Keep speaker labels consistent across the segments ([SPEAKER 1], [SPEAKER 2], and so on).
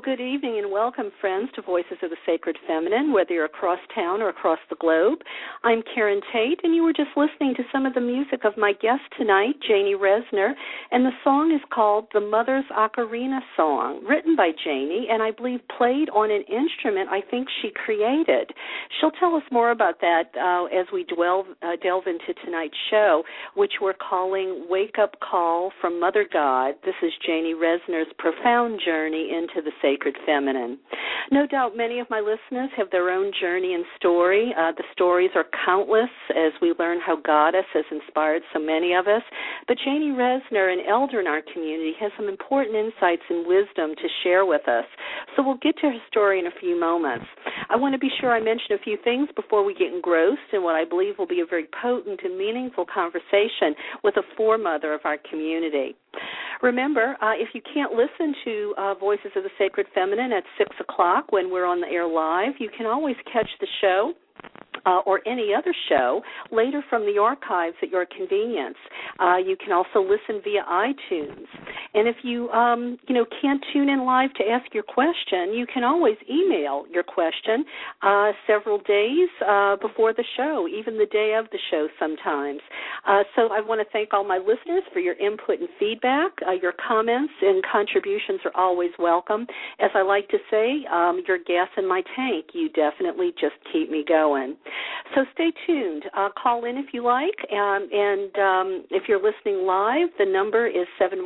[SPEAKER 1] good evening and welcome, friends, to Voices of the Sacred Feminine, whether you're across town or across the globe. I'm Karen Tate, and you were just listening to some of the music of my guest tonight, Janie Resner, and the song is called The Mother's Ocarina Song, written by Janie, and I believe played on an instrument I think she created. She'll tell us more about that as we delve into tonight's show, which we're calling Wake Up Call from Mother God. This is Janie Resner's profound journey into the sacred feminine. No doubt many of my listeners have their own journey and story. The stories are countless as we learn how Goddess has inspired so many of us. But Janie Resner, an elder in our community, has some important insights and wisdom to share with us. So we'll get to her story in a few moments. I want to be sure I mention a few things before we get engrossed in what I believe will be a very potent and meaningful conversation with a foremother of our community. Remember, if you can't listen to Voices of the Sacred Feminine at 6 o'clock when we're on the air live, you can always catch the show or any other show later from the archives at your convenience. You can also listen via iTunes. And if you, can't tune in live to ask your question, you can always email your question several days before the show, even the day of the show sometimes. So I want to thank all my listeners for your input and feedback. Your comments and contributions are always welcome. As I like to say, you're gas in my tank. You definitely just keep me going. So stay tuned. Call in if you like. And if you're listening live, the number is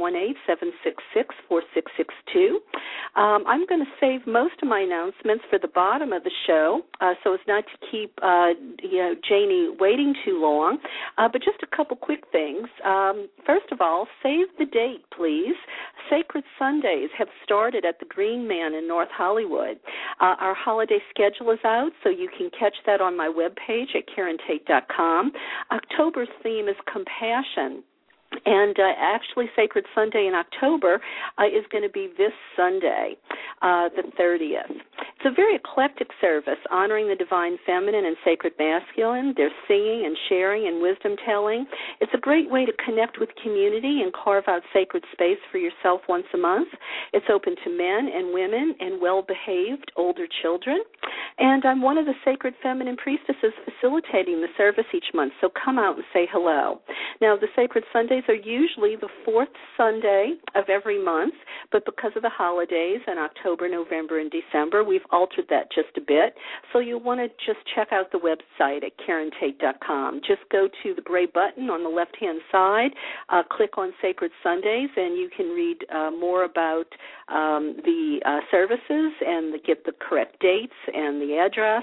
[SPEAKER 1] 718-766-4662. I'm going to save most of my announcements for the bottom of the show so as not to keep Janie waiting too long. But just a couple quick things. First of all, save the date, please. Sacred Sundays have started at the Green Man in North Hollywood. Our holiday schedule is out, so you can catch that on my webpage at KarenTate.com. October's theme is compassion. And actually, Sacred Sunday in October is going to be this Sunday, the 30th. It's a very eclectic service honoring the divine feminine and sacred masculine. There's singing and sharing and wisdom telling. It's a great way to connect with community and carve out sacred space for yourself once a month. It's open to men and women and well-behaved older children. And I'm one of the sacred feminine priestesses facilitating the service each month, so come out and say hello. Now, the Sacred Sundays are usually the fourth Sunday of every month, but because of the holidays in October, November, and December, we've altered that just a bit. So you'll want to just check out the website at KarenTate.com. Just go to the gray button on the left-hand side, click on Sacred Sundays, and you can read more about the services and get the correct dates and the address,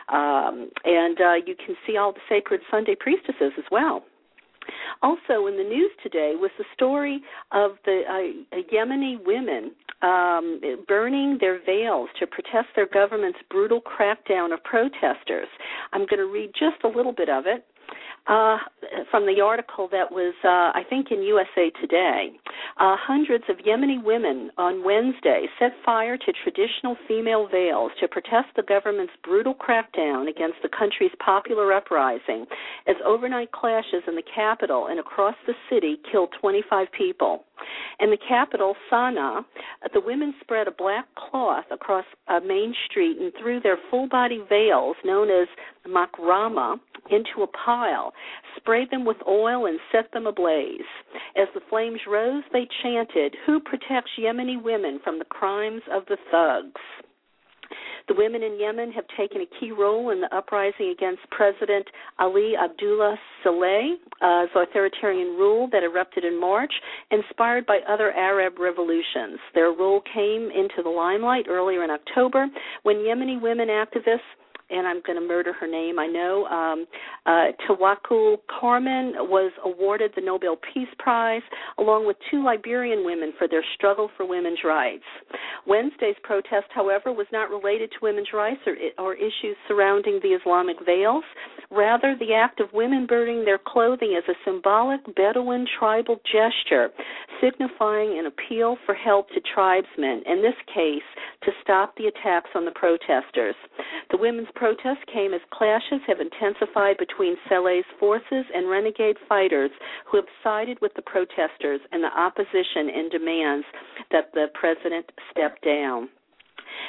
[SPEAKER 1] and you can see all the Sacred Sunday priestesses as well. Also in the news today was the story of the Yemeni women burning their veils to protest their government's brutal crackdown of protesters. I'm going to read just a little bit of it. From the article that was, I think, in USA Today. Hundreds of Yemeni women on Wednesday set fire to traditional female veils to protest the government's brutal crackdown against the country's popular uprising as overnight clashes in the capital and across the city killed 25 people. In the capital, Sana'a, the women spread a black cloth across Main Street and threw their full-body veils, known as makrama, into a pile, sprayed them with oil, and set them ablaze. As the flames rose, they chanted, "Who protects Yemeni women from the crimes of the thugs?" The women in Yemen have taken a key role in the uprising against President Ali Abdullah Saleh's authoritarian rule that erupted in March, inspired by other Arab revolutions. Their role came into the limelight earlier in October when Yemeni women activists, and I'm going to murder her name, I know, Tawakkul Karman was awarded the Nobel Peace Prize, along with 2 Liberian women for their struggle for women's rights. Wednesday's protest, however, was not related to women's rights or issues surrounding the Islamic veils. Rather, the act of women burning their clothing as a symbolic Bedouin tribal gesture, signifying an appeal for help to tribesmen, in this case, to stop the attacks on the protesters. The women's protest came as clashes have intensified between Saleh's forces and renegade fighters who have sided with the protesters and the opposition and demands that the president step down.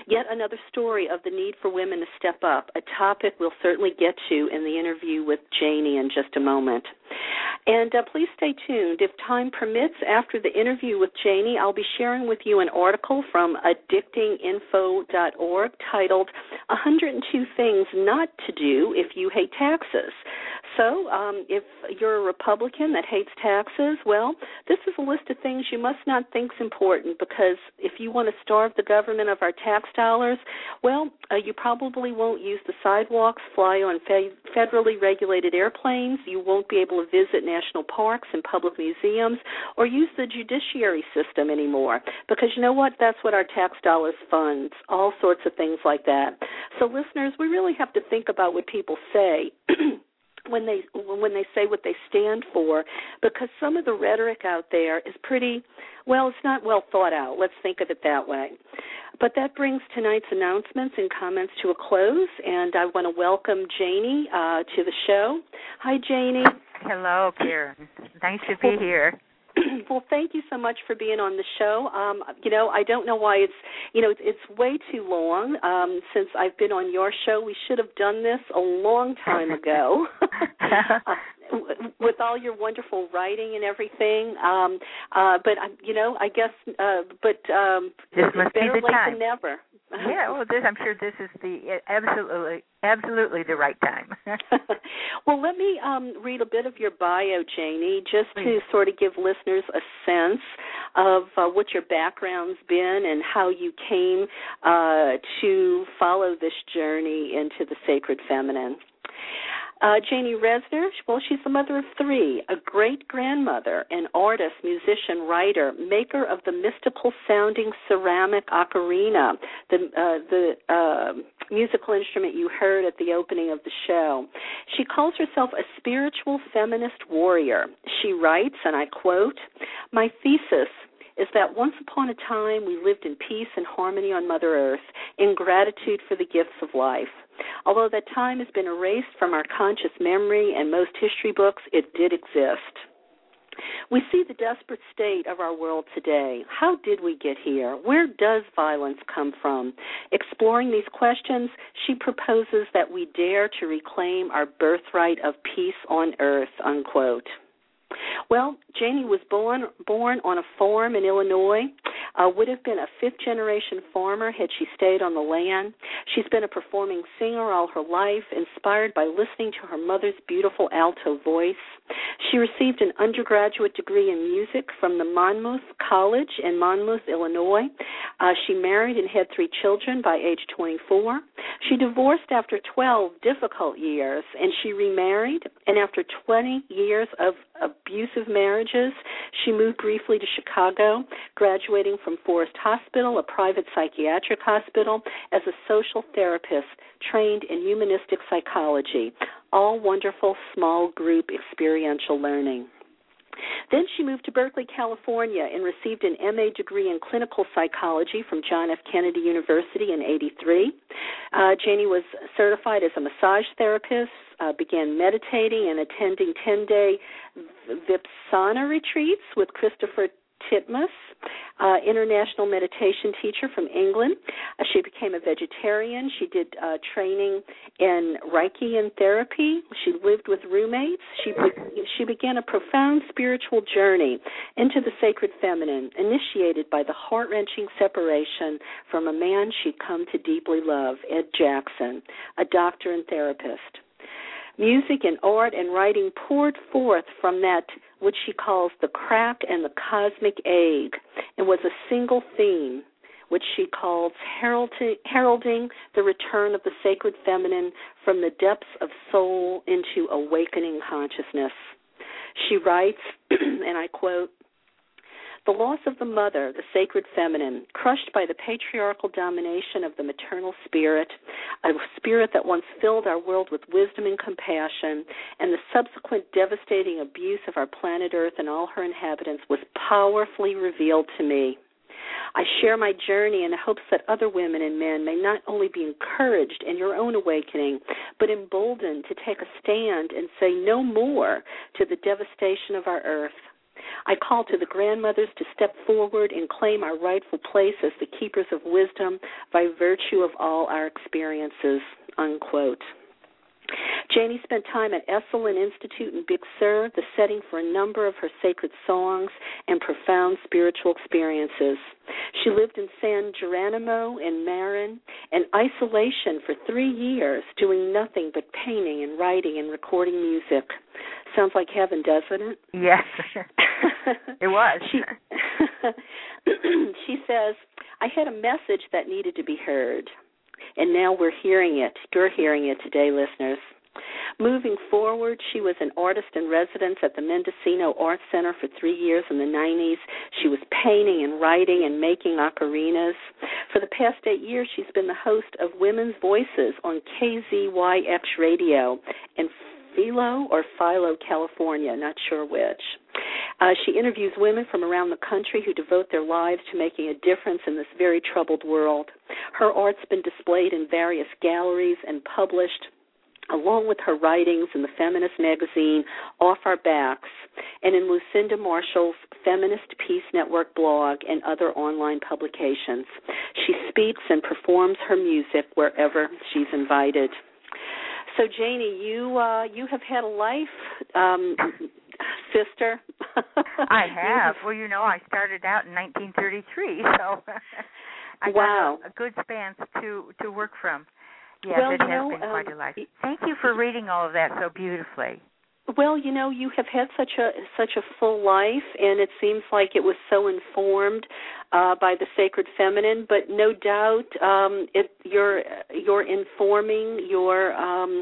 [SPEAKER 1] Yet another story of the need for women to step up, a topic we'll certainly get to in the interview with Janie in just a moment. And please stay tuned. If time permits, after the interview with Janie, I'll be sharing with you an article from addictinginfo.org titled 102 Things Not to Do If You Hate Taxes. So if you're a Republican that hates taxes, well, this is a list of things you must not think is important, because if you want to starve the government of our tax dollars, well, you probably won't use the sidewalks, fly on federally regulated airplanes, you won't be able to visit national parks and public museums, or use the judiciary system anymore, because you know what? That's what our tax dollars fund, all sorts of things like that. So listeners, we really have to think about what people say when they say what they stand for, because some of the rhetoric out there is pretty, well, it's not well thought out. Let's think of it that way. But that brings tonight's announcements and comments to a close, and I want to welcome Janie to the show. Hi, Janie.
[SPEAKER 2] Hello, Karen. Nice to be here.
[SPEAKER 1] Well, thank you so much for being on the show. I don't know why it's way too long since I've been on your show. We should have done this a long time ago with all your wonderful writing and everything. But I guess,
[SPEAKER 2] this
[SPEAKER 1] it's
[SPEAKER 2] must
[SPEAKER 1] better
[SPEAKER 2] be the
[SPEAKER 1] late
[SPEAKER 2] time.
[SPEAKER 1] than never.
[SPEAKER 2] Yeah, well, I'm sure this is the absolutely the right time.
[SPEAKER 1] Well, let me read a bit of your bio, Janie, just to sort of give listeners a sense of what your background's been and how you came to follow this journey into the sacred feminine. Janie Resner, well, she's the mother of three, a great-grandmother, an artist, musician, writer, maker of the mystical-sounding ceramic ocarina, the musical instrument you heard at the opening of the show. She calls herself a spiritual feminist warrior. She writes, and I quote, "My thesis is that once upon a time we lived in peace and harmony on Mother Earth, in gratitude for the gifts of life. Although that time has been erased from our conscious memory and most history books, it did exist. We see the desperate state of our world today. How did we get here? Where does violence come from? Exploring these questions, she proposes that we dare to reclaim our birthright of peace on earth," unquote. Well, Janie was born on a farm in Illinois, would have been a fifth-generation farmer had she stayed on the land. She's been a performing singer all her life, inspired by listening to her mother's beautiful alto voice. She received an undergraduate degree in music from the Monmouth College in Monmouth, Illinois. She married and had 3 children by age 24. She divorced after 12 difficult years, and she remarried, and after 20 years of abusive marriages, she moved briefly to Chicago, graduating from Forest Hospital, a private psychiatric hospital, as a social therapist trained in humanistic psychology, all wonderful small group experiential learning. Then she moved to Berkeley, California, and received an MA degree in clinical psychology from John F. Kennedy University in '83. Janie was certified as a massage therapist, began meditating and attending 10-day Vipassana retreats with Christopher Titmus, international meditation teacher from England. She became a vegetarian. She did training in Reiki and therapy. She lived with roommates. She began a profound spiritual journey into the sacred feminine, initiated by the heart-wrenching separation from a man she'd come to deeply love, Ed Jackson, a doctor and therapist. Music and art and writing poured forth from that, which she calls the crack and the cosmic egg, and was a single theme, which she calls heralding the return of the sacred feminine from the depths of soul into awakening consciousness. She writes, and I quote, "The loss of the mother, the sacred feminine, crushed by the patriarchal domination of the maternal spirit, a spirit that once filled our world with wisdom and compassion, and the subsequent devastating abuse of our planet Earth and all her inhabitants was powerfully revealed to me. I share my journey in hopes that other women and men may not only be encouraged in your own awakening, but emboldened to take a stand and say no more to the devastation of our Earth. I call to the grandmothers to step forward and claim our rightful place as the keepers of wisdom by virtue of all our experiences, unquote. Janie spent time at Esalen Institute in Big Sur, the setting for a number of her sacred songs and profound spiritual experiences. She lived in San Geronimo in Marin in isolation for 3 years, doing nothing but painting and writing and recording music. Sounds like heaven, doesn't it?
[SPEAKER 2] Yes, it was.
[SPEAKER 1] She says, I had a message that needed to be heard. And now we're hearing it. You're hearing it today, listeners. Moving forward, she was an artist in residence at the Mendocino Art Center for 3 years in the 90s. She was painting and writing and making ocarinas. For the past 8 years, she's been the host of Women's Voices on KZYX Radio in Philo, California, not sure which. She interviews women from around the country who devote their lives to making a difference in this very troubled world. Her art's been displayed in various galleries and published, along with her writings in the feminist magazine Off Our Backs and in Lucinda Marshall's Feminist Peace Network blog and other online publications. She speaks and performs her music wherever she's invited. So, Janie, you have had a life, sister.
[SPEAKER 2] I have. Well, I started out in 1933, so I got a good span to work from. Yes, it has been quite a life. Thank you for reading all of that so beautifully.
[SPEAKER 1] Well, you have had such a full life, and it seems like it was so informed by the sacred feminine. But no doubt, you're informing your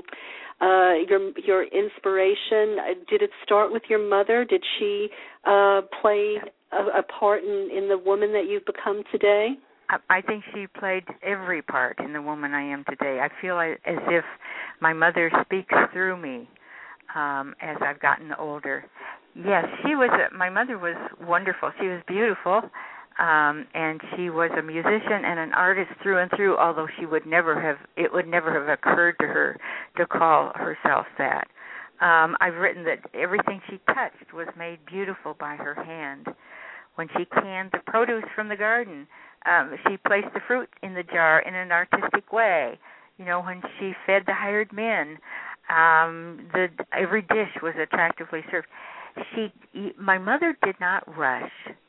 [SPEAKER 1] inspiration. Did it start with your mother? Did she play a part in the woman that you've become today?
[SPEAKER 2] I think she played every part in the woman I am today. I feel as if my mother speaks through me as I've gotten older. Yes, my mother was wonderful. She was beautiful, and she was a musician and an artist through and through, although it would never have occurred to her to call herself that. I've written that everything she touched was made beautiful by her hand. When she canned the produce from the garden, she placed the fruit in the jar in an artistic way. When she fed the hired men, every dish was attractively served. My mother did not rush,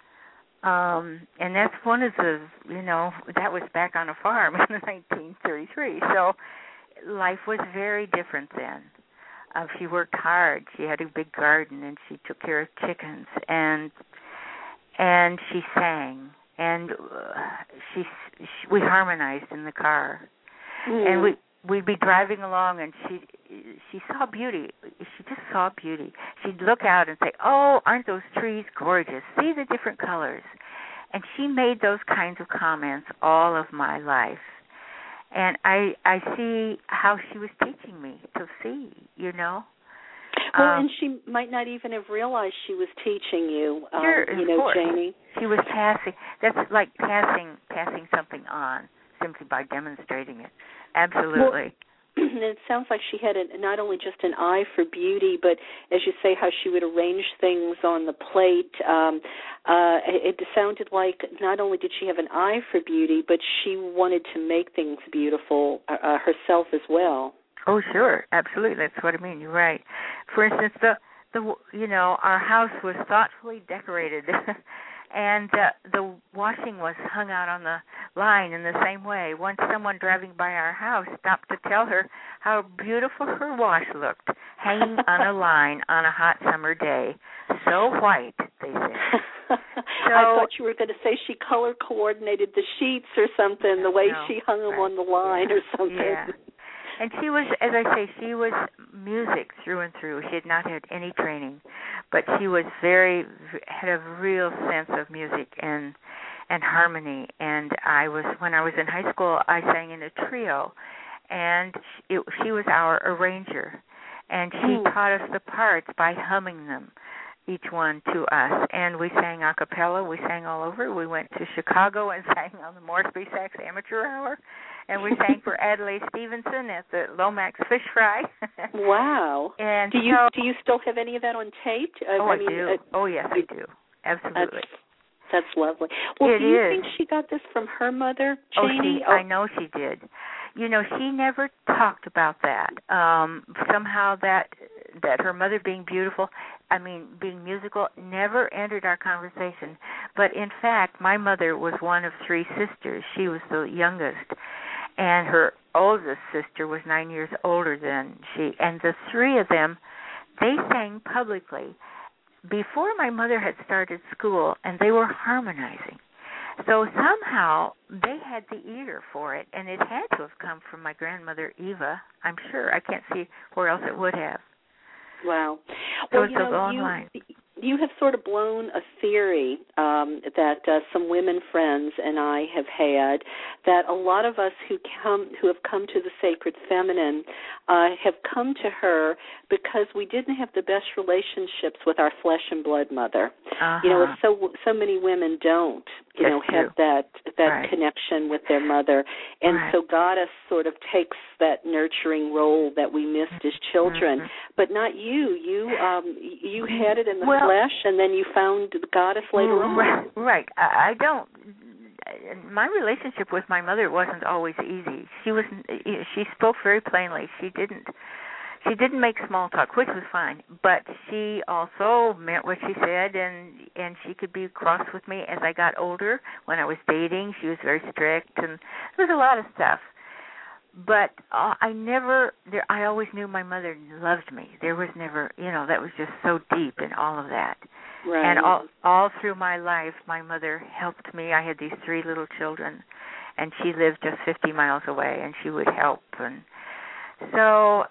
[SPEAKER 2] and that's one of the, that was back on a farm in 1933. So life was very different then. She worked hard. She had a big garden, and she took care of chickens, and she sang. And we harmonized in the car, and we'd be driving along, and she saw beauty. She just saw beauty. She'd look out and say, "Oh, aren't those trees gorgeous? See the different colors." And she made those kinds of comments all of my life, and I see how she was teaching me to see.
[SPEAKER 1] Well, and she might not even have realized she was teaching you,
[SPEAKER 2] sure,
[SPEAKER 1] Janie.
[SPEAKER 2] She was passing. That's like passing something on simply by demonstrating it. Absolutely.
[SPEAKER 1] Well, it sounds like she had not only just an eye for beauty, but as you say, how she would arrange things on the plate. It sounded like not only did she have an eye for beauty, but she wanted to make things beautiful herself as well.
[SPEAKER 2] Oh, sure, absolutely. That's what I mean. You're right. For instance, our house was thoughtfully decorated, and the washing was hung out on the line in the same way. Once someone driving by our house stopped to tell her how beautiful her wash looked, hanging on a line on a hot summer day. So white, they said. So,
[SPEAKER 1] I thought you were going to say she color coordinated the sheets or something, the way she hung them on the line or something.
[SPEAKER 2] Yeah. And she was, as I say, she was music through and through. She had not had any training, but she was had a real sense of music and harmony. And when I was in high school, I sang in a trio, and she was our arranger, and she taught us the parts by humming them, each one to us. And we sang a cappella. We sang all over. We went to Chicago and sang on the Morris B. Sachs Amateur Hour. And we sang for Adelaide Stevenson at the Lomax Fish Fry.
[SPEAKER 1] Wow.
[SPEAKER 2] And
[SPEAKER 1] do you still have any of that on tape?
[SPEAKER 2] I do. Yes, I do. Absolutely.
[SPEAKER 1] That's lovely. Well, do you think she got this from her mother, Janie?
[SPEAKER 2] I know she did. You know, she never talked about that. Somehow that her mother being beautiful, being musical, never entered our conversation. But in fact, my mother was one of 3 sisters. She was the youngest. And her oldest sister was 9 years older than she. And the 3 of them, they sang publicly before my mother had started school, and they were harmonizing. So somehow they had the ear for it, and it had to have come from my grandmother, Eva, I'm sure. I can't see where else it would have.
[SPEAKER 1] Wow.
[SPEAKER 2] So it's a long line.
[SPEAKER 1] You have sort of blown a theory that some women friends and I have had, that a lot of us who have come to the Sacred Feminine have come to her because we didn't have the best relationships with our flesh and blood mother. You know, so many women don't, have that
[SPEAKER 2] right.
[SPEAKER 1] connection with their mother, and
[SPEAKER 2] right.
[SPEAKER 1] so Goddess sort of takes that nurturing role that we missed as children, but not you. You had it in the flesh, and then you found the Goddess later on.
[SPEAKER 2] Right. I don't. My relationship with my mother wasn't always easy. She spoke very plainly. She didn't make small talk, which was fine, but she also meant what she said, and she could be cross with me as I got older. When I was dating, she was very strict, and there was a lot of stuff. But I always knew my mother loved me. There was never, that was just so deep in all of that.
[SPEAKER 1] Right.
[SPEAKER 2] And all through my life, my mother helped me. I had these 3 little children, and she lived just 50 miles away, and she would help. And so,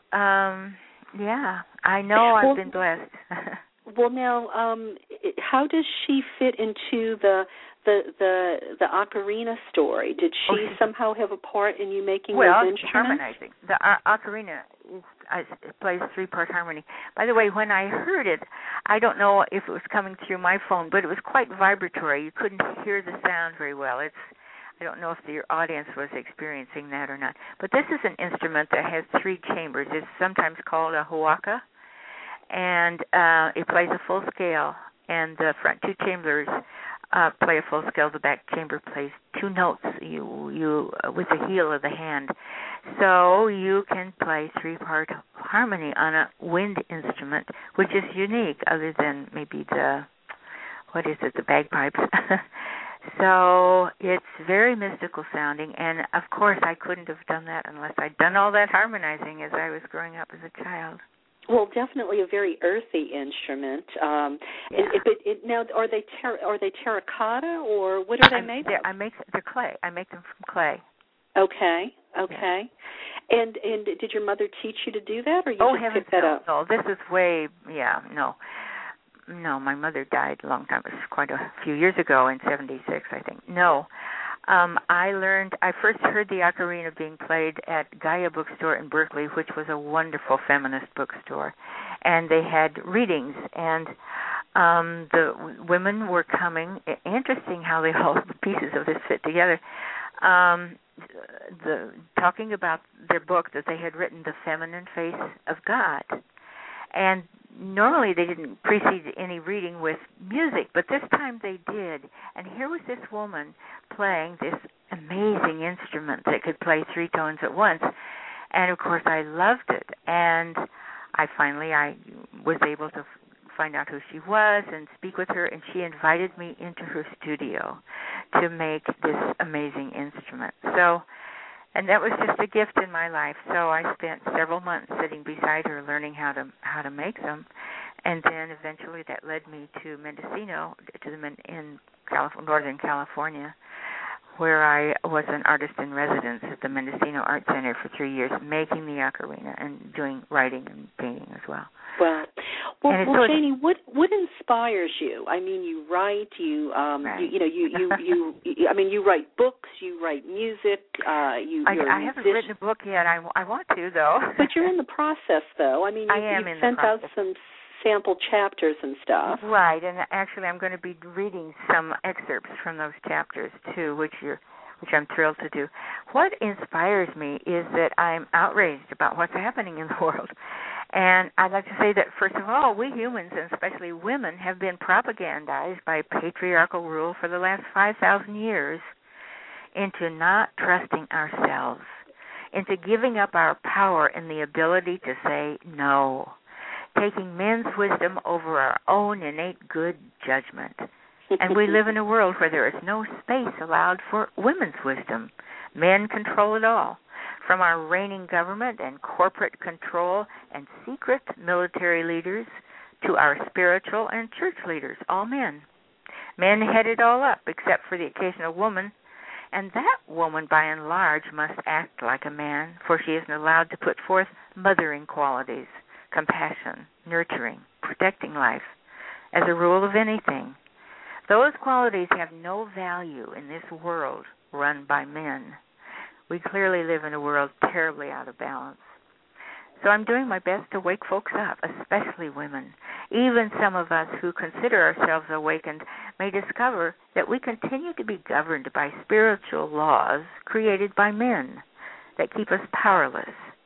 [SPEAKER 2] I know I've been blessed.
[SPEAKER 1] Well, now, how does she fit into the ocarina story? Did she somehow have a part in you making those instruments?
[SPEAKER 2] Harmonizing. The ocarina plays 3-part harmony. By the way, when I heard it, I don't know if it was coming through my phone, but it was quite vibratory. You couldn't hear the sound very well. I don't know if your audience was experiencing that or not. But this is an instrument that has 3 chambers. It's sometimes called a huaca, and it plays a full scale. And the front 2 chambers play a full scale. The back chamber plays 2 notes. You with the heel of the hand, so you can play 3-part harmony on a wind instrument, which is unique, other than maybe the bagpipes. So it's very mystical sounding, and of course I couldn't have done that unless I'd done all that harmonizing as I was growing up as a child.
[SPEAKER 1] Well, definitely a very earthy instrument. Now, are they terracotta, or what are they made of?
[SPEAKER 2] They're clay. I make them from clay.
[SPEAKER 1] Okay. Yeah. And did your mother teach you to do that, or you just picked that up?
[SPEAKER 2] No, this is No, my mother died a long time. It was quite a few years ago, in 76, I think. No. I first heard the ocarina being played at Gaia Bookstore in Berkeley, which was a wonderful feminist bookstore. And they had readings, and the women were coming. Interesting how all the pieces of this fit together. Talking about their book that they had written, The Feminine Face of God. And normally they didn't precede any reading with music, but this time they did. And here was this woman playing this amazing instrument that could play 3 tones at once. And, of course, I loved it. And I was able to find out who she was and speak with her, and she invited me into her studio to make this amazing instrument. And that was just a gift in my life. So I spent several months sitting beside her, learning how to make them, and then eventually that led me to Mendocino, in Northern California, where I was an artist in residence at the Mendocino Art Center for 3 years, making the ocarina and doing writing and painting as well.
[SPEAKER 1] Well, Janie, what inspires you? I mean, you write, you write books, you write music.
[SPEAKER 2] I haven't written a book yet. I want to, though.
[SPEAKER 1] But you're in the process, though. I mean, you sent out some sample chapters and stuff.
[SPEAKER 2] Right, and actually, I'm going to be reading some excerpts from those chapters too, which which I'm thrilled to do. What inspires me is that I'm outraged about what's happening in the world. And I'd like to say that, first of all, we humans, and especially women, have been propagandized by patriarchal rule for the last 5,000 years into not trusting ourselves, into giving up our power and the ability to say no, taking men's wisdom over our own innate good judgment. And we live in a world where there is no space allowed for women's wisdom. Men control it all, from our reigning government and corporate control and secret military leaders to our spiritual and church leaders, all men. Men head it all up, except for the occasional woman, and that woman, by and large, must act like a man, for she isn't allowed to put forth mothering qualities, compassion, nurturing, protecting life, as a rule of anything. Those qualities have no value in this world run by men. We clearly live in a world terribly out of balance. So I'm doing my best to wake folks up, especially women. Even some of us who consider ourselves awakened may discover that we continue to be governed by spiritual laws created by men that keep us powerless.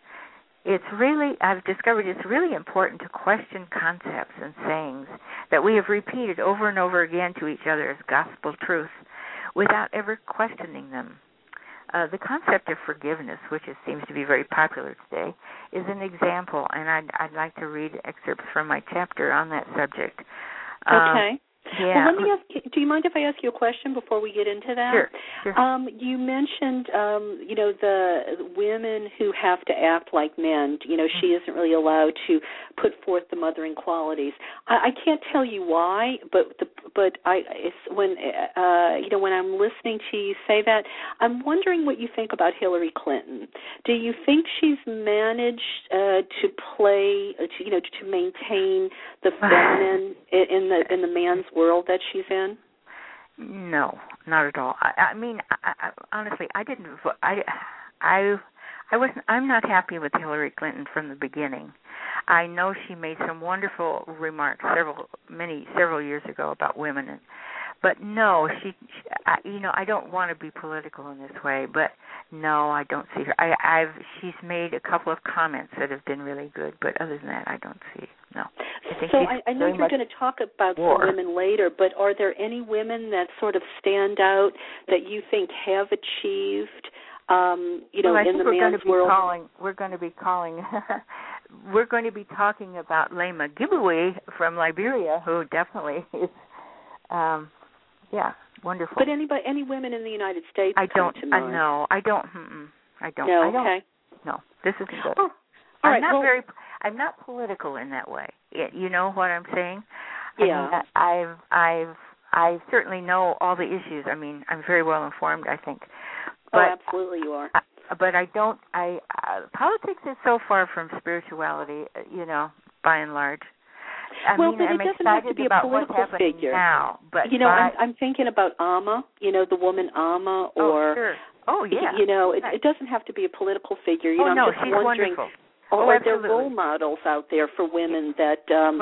[SPEAKER 2] I've discovered it's really important to question concepts and sayings that we have repeated over and over again to each other as gospel truth without ever questioning them. The concept of forgiveness, which seems to be very popular today, is an example, and I'd like to read excerpts from my chapter on that subject.
[SPEAKER 1] Okay.
[SPEAKER 2] Yeah.
[SPEAKER 1] Well, let me ask you, do you mind if I ask you a question before we get into that?
[SPEAKER 2] Sure.
[SPEAKER 1] You mentioned, the women who have to act like men. She isn't really allowed to put forth the mothering qualities. I can't tell you why, but it's when I'm listening to you say that, I'm wondering what you think about Hillary Clinton. Do you think she's managed to play, to maintain the feminine in the man's world that she's in?
[SPEAKER 2] No, not at all. I mean, honestly, I didn't. I wasn't. I'm not happy with Hillary Clinton from the beginning. I know she made some wonderful remarks several years ago about women, but no, I don't want to be political in this way, but no, I don't see her. She's made a couple of comments that have been really good, but other than that, I don't see. No.
[SPEAKER 1] I know you're going to talk about some women later, but are there any women that sort of stand out that you think have achieved, in the man's world?
[SPEAKER 2] We're going to be talking about Lema Giboué from Liberia, who definitely is, wonderful.
[SPEAKER 1] But any women in the United States?
[SPEAKER 2] I don't.
[SPEAKER 1] I
[SPEAKER 2] know. I don't. I don't.
[SPEAKER 1] No.
[SPEAKER 2] I don't.
[SPEAKER 1] Okay.
[SPEAKER 2] No. This isn't good.
[SPEAKER 1] Oh, all right.
[SPEAKER 2] I'm not political in that way. You know what I'm saying?
[SPEAKER 1] Yeah.
[SPEAKER 2] I certainly know all the issues. I mean, I'm very well informed, I think. But,
[SPEAKER 1] absolutely you are.
[SPEAKER 2] But I don't. Politics is so far from spirituality. By and large.
[SPEAKER 1] It doesn't have to be a political figure.
[SPEAKER 2] Now, but
[SPEAKER 1] I'm thinking about Amma. The woman Amma, or
[SPEAKER 2] sure. Oh yeah.
[SPEAKER 1] It doesn't have to be a political figure.
[SPEAKER 2] I'm just
[SPEAKER 1] she's
[SPEAKER 2] wondering.
[SPEAKER 1] Wonderful. Are there role models out there for women that can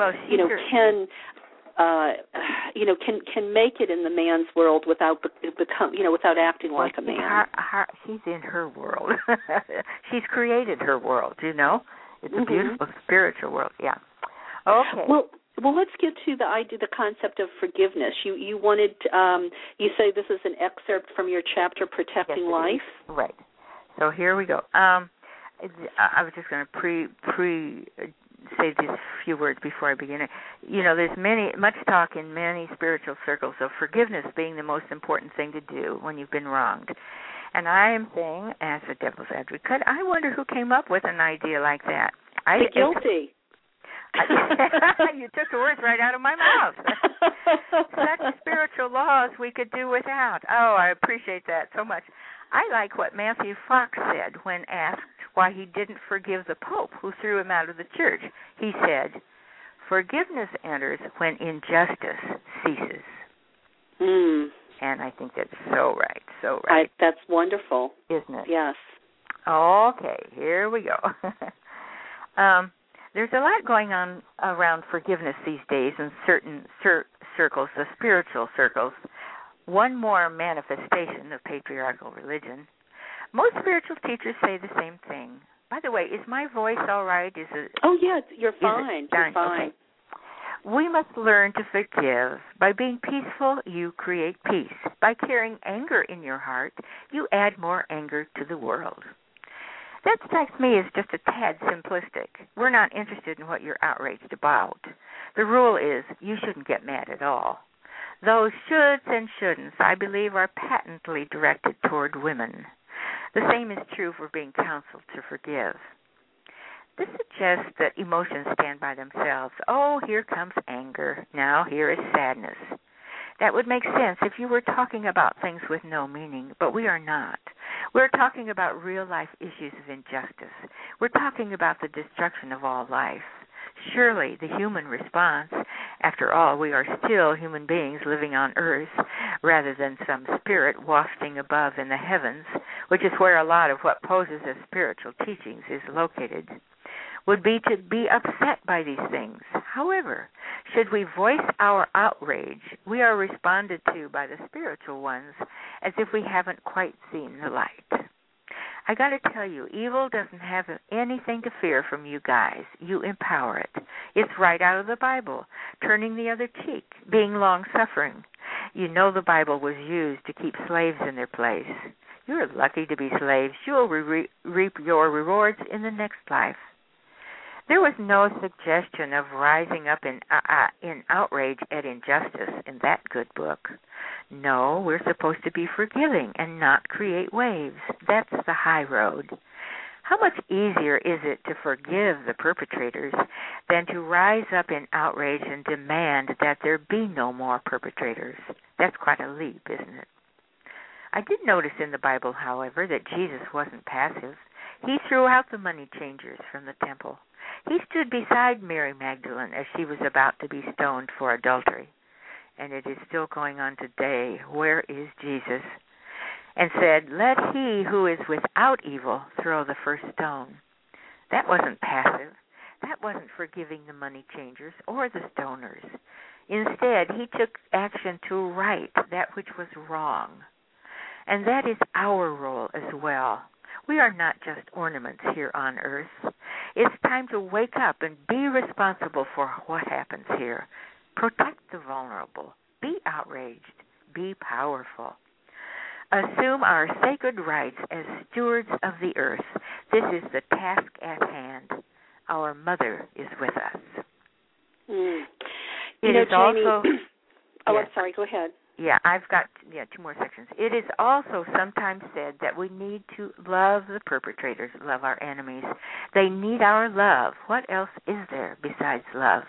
[SPEAKER 1] make it in the man's world without without acting like a man?
[SPEAKER 2] She's in her world. She's created her world. It's a beautiful spiritual world. Yeah. Okay.
[SPEAKER 1] Well, let's get to the concept of forgiveness. You wanted you say this is an excerpt from your chapter, Protecting Life.
[SPEAKER 2] Right. So here we go. I was just going to say these few words before I begin. There's much talk in many spiritual circles of forgiveness being the most important thing to do when you've been wronged. And I am saying, as a devil's advocate, I wonder who came up with an idea like that.
[SPEAKER 1] The guilty.
[SPEAKER 2] You took the words right out of my mouth. Such spiritual laws we could do without. Oh, I appreciate that so much. I like what Matthew Fox said when asked why he didn't forgive the Pope who threw him out of the church. He said, "Forgiveness enters when injustice ceases." And I think that's so right, so right.
[SPEAKER 1] That's wonderful.
[SPEAKER 2] Isn't it?
[SPEAKER 1] Yes.
[SPEAKER 2] Okay, here we go. There's a lot going on around forgiveness these days in certain circles, the spiritual circles. one more manifestation of patriarchal religion. Most spiritual teachers say the same thing. By the way, is my voice all right?
[SPEAKER 1] Oh, yeah, you're fine. You're fine.
[SPEAKER 2] Okay. We must learn to forgive. By being peaceful, you create peace. By carrying anger in your heart, you add more anger to the world. That strikes me as just a tad simplistic. We're not interested in what you're outraged about. The rule is you shouldn't get mad at all. Those shoulds and shouldn'ts, I believe, are patently directed toward women. The same is true for being counseled to forgive. This suggests that emotions stand by themselves. Oh, here comes anger. Now here is sadness. That would make sense if you were talking about things with no meaning, but we are not. We're talking about real-life issues of injustice. We're talking about the destruction of all life. Surely the human response, after all, we are still human beings living on earth rather than some spirit wafting above in the heavens, which is where a lot of what poses as spiritual teachings is located, would be to be upset by these things. However, should we voice our outrage, we are responded to by the spiritual ones as if we haven't quite seen the light. I got to tell you, evil doesn't have anything to fear from you guys. You empower it. It's right out of the Bible, turning the other cheek, being long-suffering. You know the Bible was used to keep slaves in their place. You're lucky to be slaves. You'll reap your rewards in the next life. There was no suggestion of rising up in outrage at injustice in that good book. No, we're supposed to be forgiving and not create waves. That's the high road. How much easier is it to forgive the perpetrators than to rise up in outrage and demand that there be no more perpetrators? That's quite a leap, isn't it? I did notice in the Bible, however, that Jesus wasn't passive. He threw out the money changers from the temple. He stood beside Mary Magdalene as she was about to be stoned for adultery. And it is still going on today. Where is Jesus? And said, "Let he who is without evil throw the first stone." That wasn't passive. That wasn't forgiving the money changers or the stoners. Instead, he took action to right that which was wrong. And that is our role as well. We are not just ornaments here on earth. It's time to wake up and be responsible for what happens here. Protect the vulnerable. Be outraged. Be powerful. Assume our sacred rights as stewards of the earth. This is the task at hand. Our Mother is with us.
[SPEAKER 1] You
[SPEAKER 2] know,
[SPEAKER 1] Jamie,
[SPEAKER 2] also...
[SPEAKER 1] Oh,
[SPEAKER 2] yes.
[SPEAKER 1] I'm sorry. Go ahead.
[SPEAKER 2] Yeah, I've got 2 more sections. It is also sometimes said that we need to love the perpetrators, love our enemies. They need our love. What else is there besides love?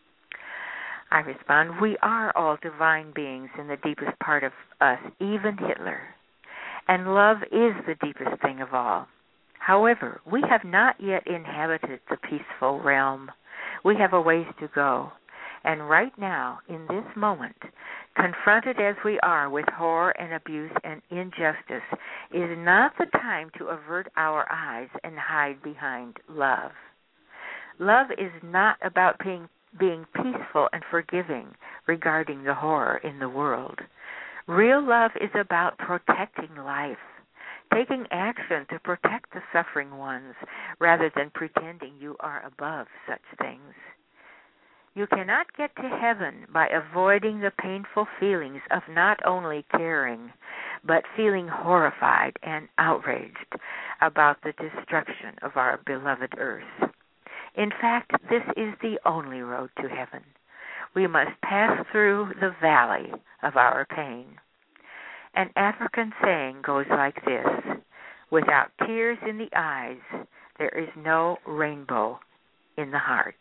[SPEAKER 2] I respond, we are all divine beings in the deepest part of us, even Hitler. And love is the deepest thing of all. However, we have not yet inhabited the peaceful realm. We have a ways to go. And right now, in this moment, confronted as we are with horror and abuse and injustice, is not the time to avert our eyes and hide behind love. Love is not about being peaceful and forgiving regarding the horror in the world. Real love is about protecting life, taking action to protect the suffering ones rather than pretending you are above such things. You cannot get to heaven by avoiding the painful feelings of not only caring, but feeling horrified and outraged about the destruction of our beloved earth. In fact, this is the only road to heaven. We must pass through the valley of our pain. An African saying goes like this: without tears in the eyes, there is no rainbow in the heart.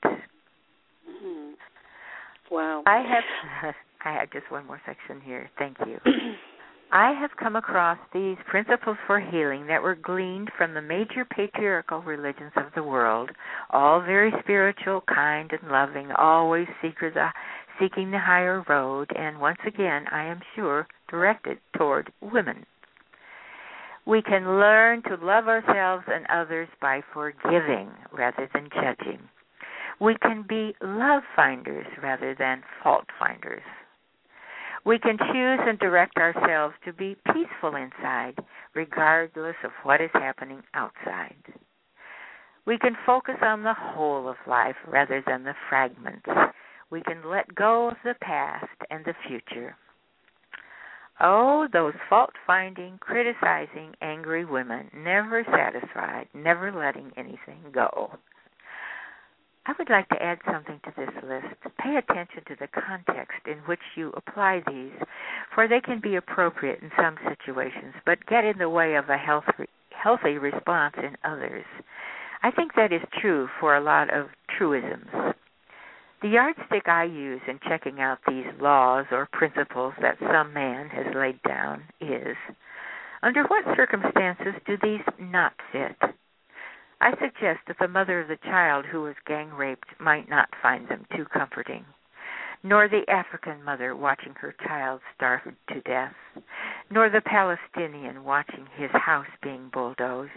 [SPEAKER 1] Wow.
[SPEAKER 2] I have just one more section here. Thank you. I have come across these principles for healing that were gleaned from the major patriarchal religions of the world, all very spiritual, kind, and loving, always seeking the higher road, and once again, I am sure, directed toward women. We can learn to love ourselves and others by forgiving rather than judging. We can be love finders rather than fault finders. We can choose and direct ourselves to be peaceful inside, regardless of what is happening outside. We can focus on the whole of life rather than the fragments. We can let go of the past and the future. Oh, those fault-finding, criticizing, angry women, never satisfied, never letting anything go. I would like to add something to this list. Pay attention to the context in which you apply these, for they can be appropriate in some situations, but get in the way of a healthy response in others. I think that is true for a lot of truisms. The yardstick I use in checking out these laws or principles that some man has laid down is, under what circumstances do these not fit? I suggest that the mother of the child who was gang raped might not find them too comforting, nor the African mother watching her child starve to death, nor the Palestinian watching his house being bulldozed.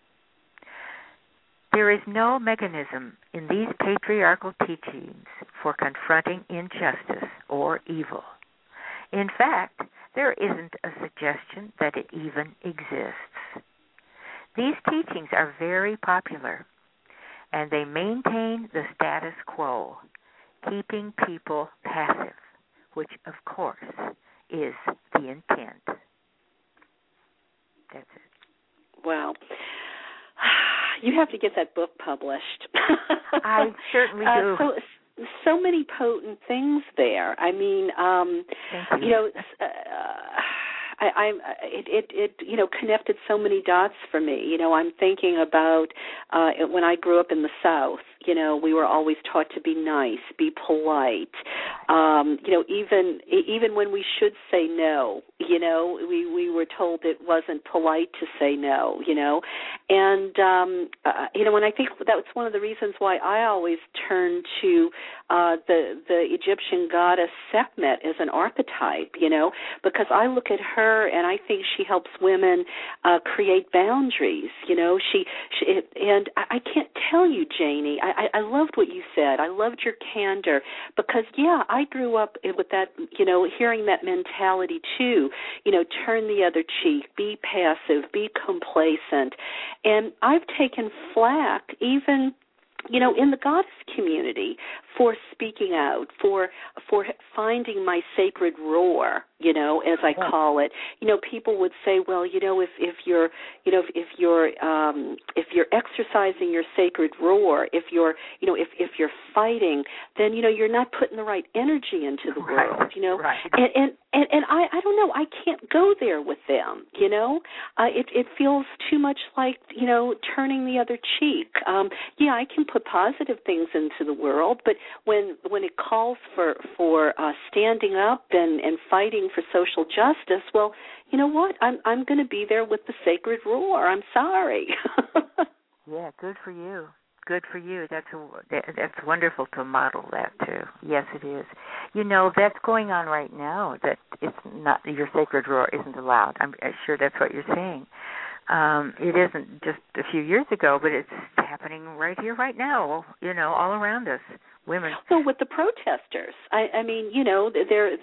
[SPEAKER 2] There is no mechanism in these patriarchal teachings for confronting injustice or evil. In fact, there isn't a suggestion that it even exists. These teachings are very popular, and they maintain the status quo, keeping people passive, which, of course, is the intent. That's it.
[SPEAKER 1] Wow. You have to get that book published.
[SPEAKER 2] I certainly do.
[SPEAKER 1] So many potent things there. I mean,
[SPEAKER 2] Thank you.
[SPEAKER 1] you know, it connected so many dots for me. You know, I'm thinking about when I grew up in the South. You know, we were always taught to be nice, be polite. You know, even when we should say no, you know, we were told it wasn't polite to say no. You know, and you know, and I think that was one of the reasons why I always turn to the Egyptian goddess Sekhmet as an archetype. You know, because I look at her and I think she helps women create boundaries. You know, and I can't tell you, Janie. I loved what you said. I loved your candor because, yeah, I grew up with that, you know, hearing that mentality too, you know, turn the other cheek, be passive, be complacent. And I've taken flack even, you know, in the goddess community for speaking out, for finding my sacred roar, you know, as I call it. You know, people would say, well, you know, if you're exercising your sacred roar, if you're fighting, then, you know, you're not putting the right energy into the world, you know.
[SPEAKER 2] Right.
[SPEAKER 1] And I don't know, I can't go there with them, you know. It feels too much like, you know, turning the other cheek. Yeah, I can put positive things into the world, but when it calls for standing up and fighting for social justice, well, you know what? I'm going to be there with the sacred roar. I'm sorry.
[SPEAKER 2] Yeah, good for you. Good for you. That's wonderful to model that too. Yes, it is. You know, that's going on right now. That it's not, your sacred roar isn't allowed. I'm sure that's what you're saying. It isn't just a few years ago, but it's happening right here, right now. You know, all around us. Women.
[SPEAKER 1] Well, with the protesters, I mean, you know, there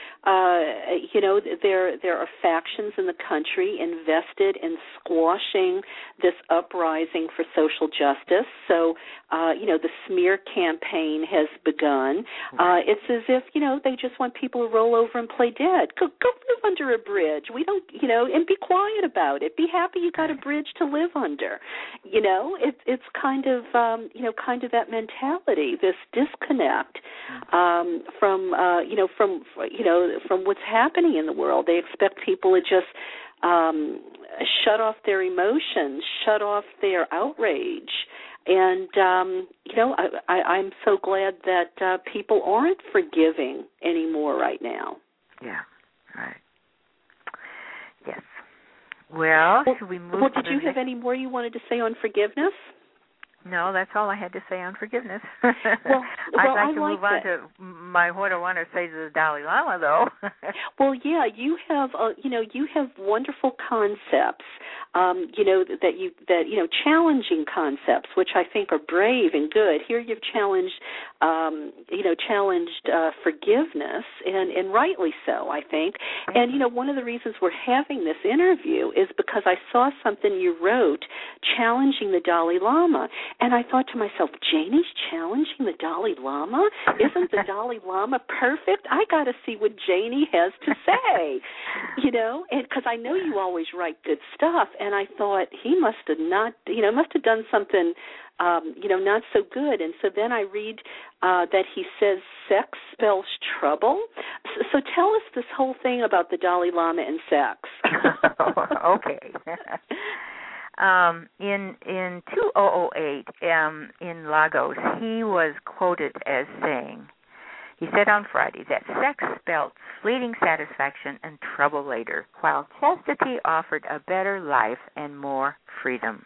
[SPEAKER 1] are factions in the country invested in squashing this uprising for social justice. So, you know, the smear campaign has begun. It's as if, you know, they just want people to roll over and play dead. Go live under a bridge. We don't, you know, and be quiet about it. Be happy you got a bridge to live under. You know, it's kind of, you know, kind of that mentality. This disconnect from what's happening in the world. They expect people to just shut off their emotions, shut off their outrage. And, you know, I'm so glad that people aren't forgiving anymore right now.
[SPEAKER 2] Yeah, right. Yes. Well, should we move
[SPEAKER 1] did you have any more you wanted to say on forgiveness?
[SPEAKER 2] No, that's all I had to say on forgiveness.
[SPEAKER 1] Well,
[SPEAKER 2] I'd like
[SPEAKER 1] I
[SPEAKER 2] to
[SPEAKER 1] like
[SPEAKER 2] move on
[SPEAKER 1] that.
[SPEAKER 2] to what I want to say to the Dalai Lama, though.
[SPEAKER 1] Well, yeah, you have you have wonderful concepts, challenging concepts, which I think are brave and good. Here you've challenged forgiveness, and rightly so, I think. And one of the reasons we're having this interview is because I saw something you wrote challenging the Dalai Lama, and I thought to myself, Janie's challenging the Dalai Lama? Isn't the Dalai Lama perfect? I got to see what Janie has to say, and because I know you always write good stuff, and I thought he must have done something, not so good. And so then I read that he says sex spells trouble. So tell us this whole thing about the Dalai Lama and sex.
[SPEAKER 2] Okay. In 2008, in Lagos, he was quoted as saying, he said on Friday that sex spelled fleeting satisfaction and trouble later, while chastity offered a better life and more freedom.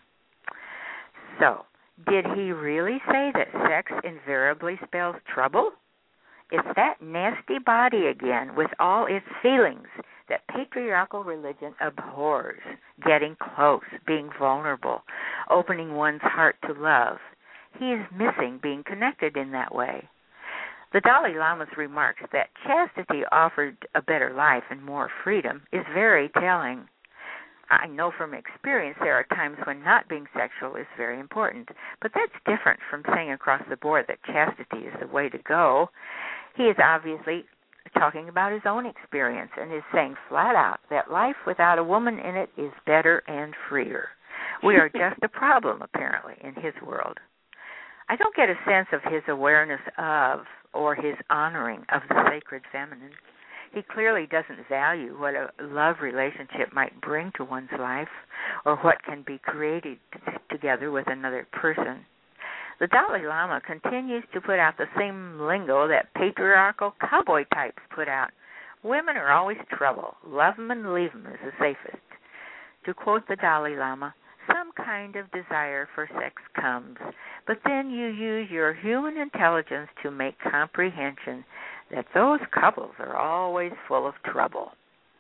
[SPEAKER 2] So, did he really say that sex invariably spells trouble? It's that nasty body again, with all its feelings, that patriarchal religion abhors: getting close, being vulnerable, opening one's heart to love. He is missing being connected in that way. The Dalai Lama's remarks that chastity offered a better life and more freedom is very telling. I know from experience there are times when not being sexual is very important, but that's different from saying across the board that chastity is the way to go. He is obviously talking about his own experience and is saying flat out that life without a woman in it is better and freer. We are just a problem, apparently, in his world. I don't get a sense of his awareness of or his honoring of the sacred feminine. He clearly doesn't value what a love relationship might bring to one's life or what can be created together with another person. The Dalai Lama continues to put out the same lingo that patriarchal cowboy types put out. Women are always trouble. Love 'em and leave 'em is the safest. To quote the Dalai Lama, some kind of desire for sex comes, but then you use your human intelligence to make comprehension that those couples are always full of trouble.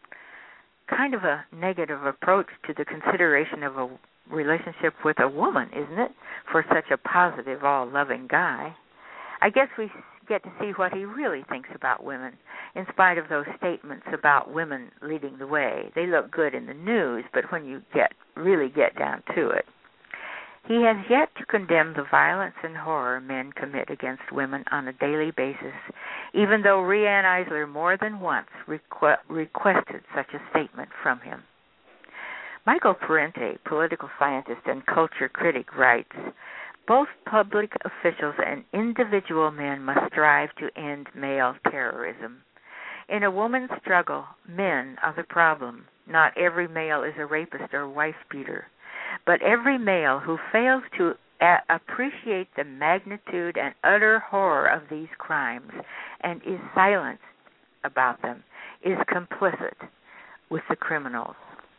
[SPEAKER 2] Kind of a negative approach to the consideration of a relationship with a woman, isn't it, for such a positive, all-loving guy? I guess we get to see what he really thinks about women, in spite of those statements about women leading the way. They look good in the news, but when you really get down to it. He has yet to condemn the violence and horror men commit against women on a daily basis, even though Riane Eisler more than once requested such a statement from him. Michael Parente, political scientist and culture critic, writes, both public officials and individual men must strive to end male terrorism. In a woman's struggle, men are the problem. Not every male is a rapist or wife-beater, but every male who fails to appreciate the magnitude and utter horror of these crimes and is silent about them is complicit with the criminals.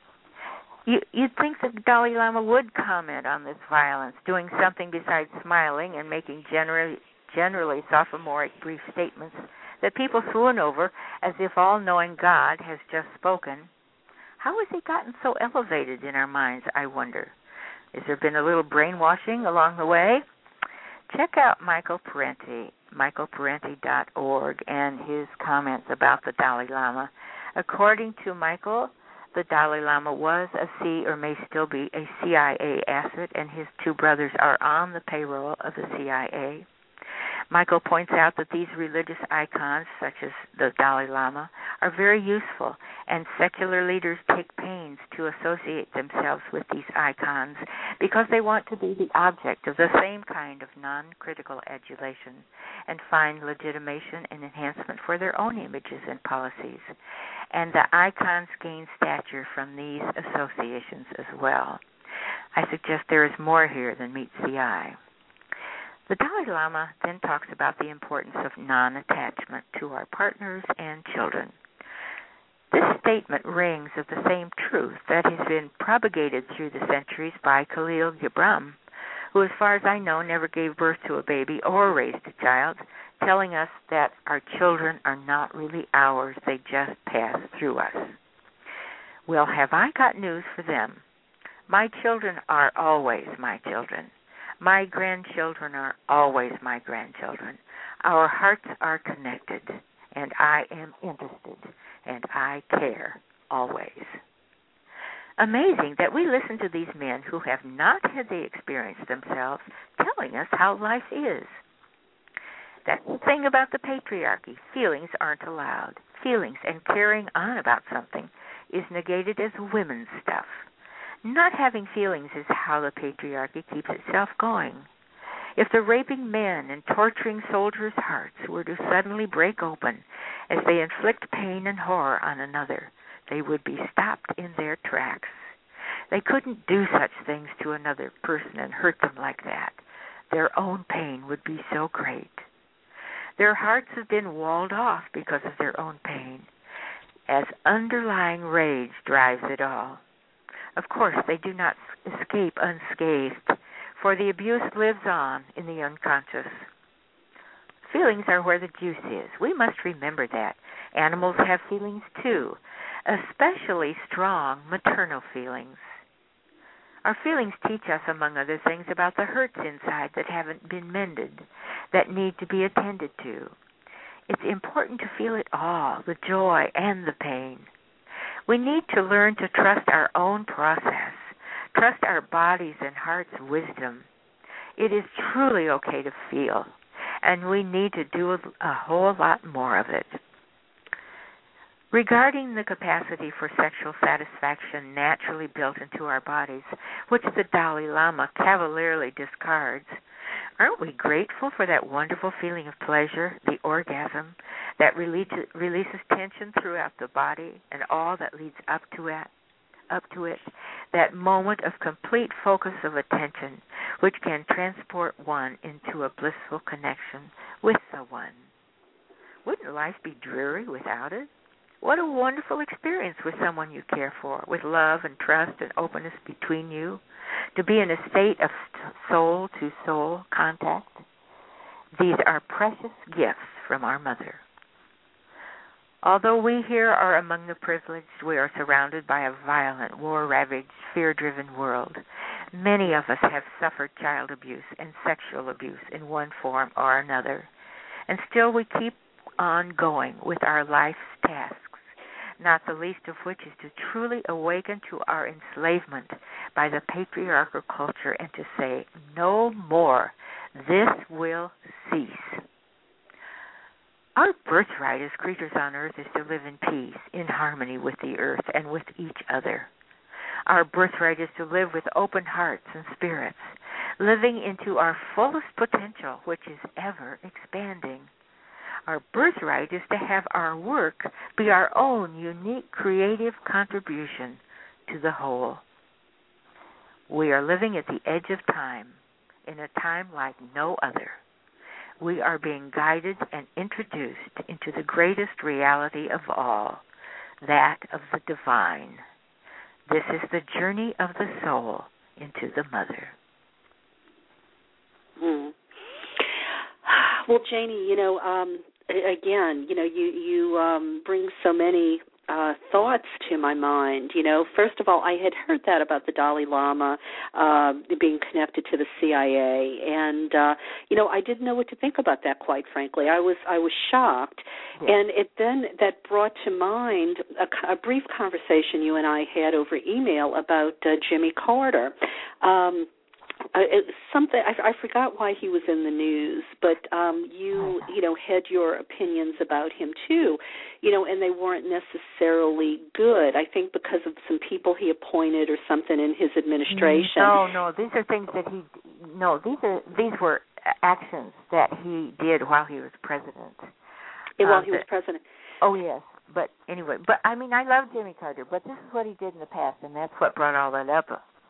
[SPEAKER 2] You'd think the Dalai Lama would comment on this violence, doing something besides smiling and making generally sophomoric brief statements that people swoon over as if all-knowing God has just spoken. How has he gotten so elevated in our minds, I wonder? Has there been a little brainwashing along the way? Check out Michael Parente, michaelparente.org, and his comments about the Dalai Lama. According to Michael, the Dalai Lama was or may still be a CIA asset, and his two brothers are on the payroll of the CIA. Michael points out that these religious icons, such as the Dalai Lama, are very useful, and secular leaders take pains to associate themselves with these icons because they want to be the object of the same kind of non-critical adulation and find legitimation and enhancement for their own images and policies. And the icons gain stature from these associations as well. I suggest there is more here than meets the eye. The Dalai Lama then talks about the importance of non-attachment to our partners and children. This statement rings of the same truth that has been propagated through the centuries by Khalil Gibran, who, as far as I know, never gave birth to a baby or raised a child, telling us that our children are not really ours, they just pass through us. Well, have I got news for them? My children are always my children. My grandchildren are always my grandchildren. Our hearts are connected, and I am interested, and I care always. Amazing that we listen to these men who have not had the experience themselves telling us how life is. That's the thing about the patriarchy. Feelings aren't allowed. Feelings and carrying on about something is negated as women's stuff. Not having feelings is how the patriarchy keeps itself going. If the raping men and torturing soldiers' hearts were to suddenly break open as they inflict pain and horror on another, they would be stopped in their tracks. They couldn't do such things to another person and hurt them like that. Their own pain would be so great. Their hearts have been walled off because of their own pain, as underlying rage drives it all. Of course, they do not escape unscathed, for the abuse lives on in the unconscious. Feelings are where the juice is. We must remember that. Animals have feelings too, especially strong maternal feelings. Our feelings teach us, among other things, about the hurts inside that haven't been mended, that need to be attended to. It's important to feel it all, the joy and the pain. We need to learn to trust our own process, trust our bodies and hearts' wisdom. It is truly okay to feel, and we need to do a whole lot more of it. Regarding the capacity for sexual satisfaction naturally built into our bodies, which the Dalai Lama cavalierly discards, aren't we grateful for that wonderful feeling of pleasure, the orgasm, that releases tension throughout the body and all that leads up to it, that moment of complete focus of attention which can transport one into a blissful connection with someone? Wouldn't life be dreary without it? What a wonderful experience with someone you care for, with love and trust and openness between you, to be in a state of soul-to-soul contact. These are precious gifts from our Mother. Although we here are among the privileged, we are surrounded by a violent, war-ravaged, fear-driven world. Many of us have suffered child abuse and sexual abuse in one form or another, and still we keep on going with our life's tasks, not the least of which is to truly awaken to our enslavement by the patriarchal culture and to say, no more, this will cease. Our birthright as creatures on earth is to live in peace, in harmony with the earth and with each other. Our birthright is to live with open hearts and spirits, living into our fullest potential, which is ever expanding. Our birthright is to have our work be our own unique creative contribution to the whole. We are living at the edge of time, in a time like no other. We are being guided and introduced into the greatest reality of all, that of the divine. This is the journey of the soul into the Mother.
[SPEAKER 1] Well, Janie, again, you bring so many thoughts to my mind. First of all, I had heard that about the Dalai Lama being connected to the CIA, and I didn't know what to think about that. Quite frankly, I was shocked, and that brought to mind a brief conversation you and I had over email about Jimmy Carter. Something I forgot why he was in the news, but you had your opinions about him too, and they weren't necessarily good. I think because of some people he appointed or something in his administration.
[SPEAKER 2] No, these are things that these were actions that he did while he was president.
[SPEAKER 1] While he was president.
[SPEAKER 2] Oh yes, but anyway, I love Jimmy Carter, but this is what he did in the past, and that's what brought all that up.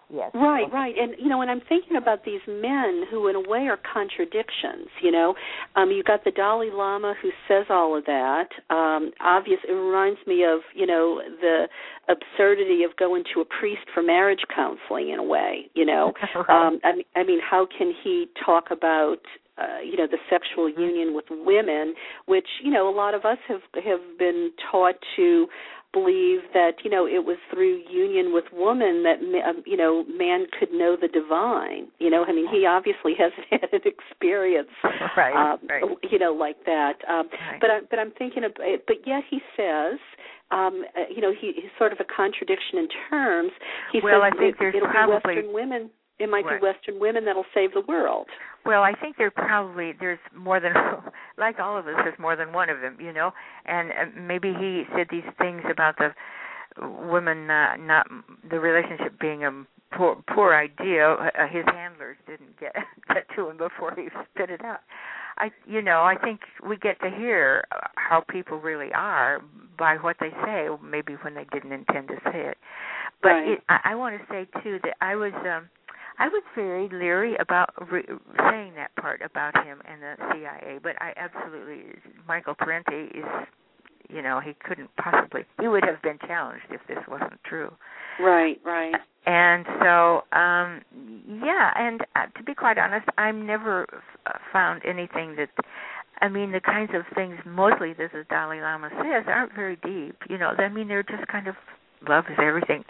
[SPEAKER 2] Yes.
[SPEAKER 1] Right, right. And, when I'm thinking about these men who, in a way, are contradictions, you got the Dalai Lama who says all of that. It reminds me of, the absurdity of going to a priest for marriage counseling, in a way,
[SPEAKER 2] Right.
[SPEAKER 1] I mean, how can he talk about the sexual union with women, which, a lot of us have been taught to believe that, it was through union with woman that, man could know the divine. I mean, he obviously hasn't had an experience,
[SPEAKER 2] right.
[SPEAKER 1] like that.
[SPEAKER 2] Right.
[SPEAKER 1] But I'm thinking of, but yet he says, he's sort of a contradiction in terms. He says
[SPEAKER 2] I think
[SPEAKER 1] it'll be Western women. It might be Western women that'll save the world.
[SPEAKER 2] Well, I think there's more than, like all of us, there's more than one of them, and maybe he said these things about the women not the relationship being a poor idea. His handlers didn't get to him before he spit it out. I think we get to hear how people really are by what they say, maybe when they didn't intend to say it. But
[SPEAKER 1] right.
[SPEAKER 2] I want to say too that I was very leery about saying that part about him and the CIA, but I absolutely, Michael Parenti is, he couldn't possibly, he would have been challenged if this wasn't true.
[SPEAKER 1] Right.
[SPEAKER 2] And so, and to be quite honest, I've never found anything that, the kinds of things mostly that the Dalai Lama says aren't very deep, I mean, they're just kind of, love is everything.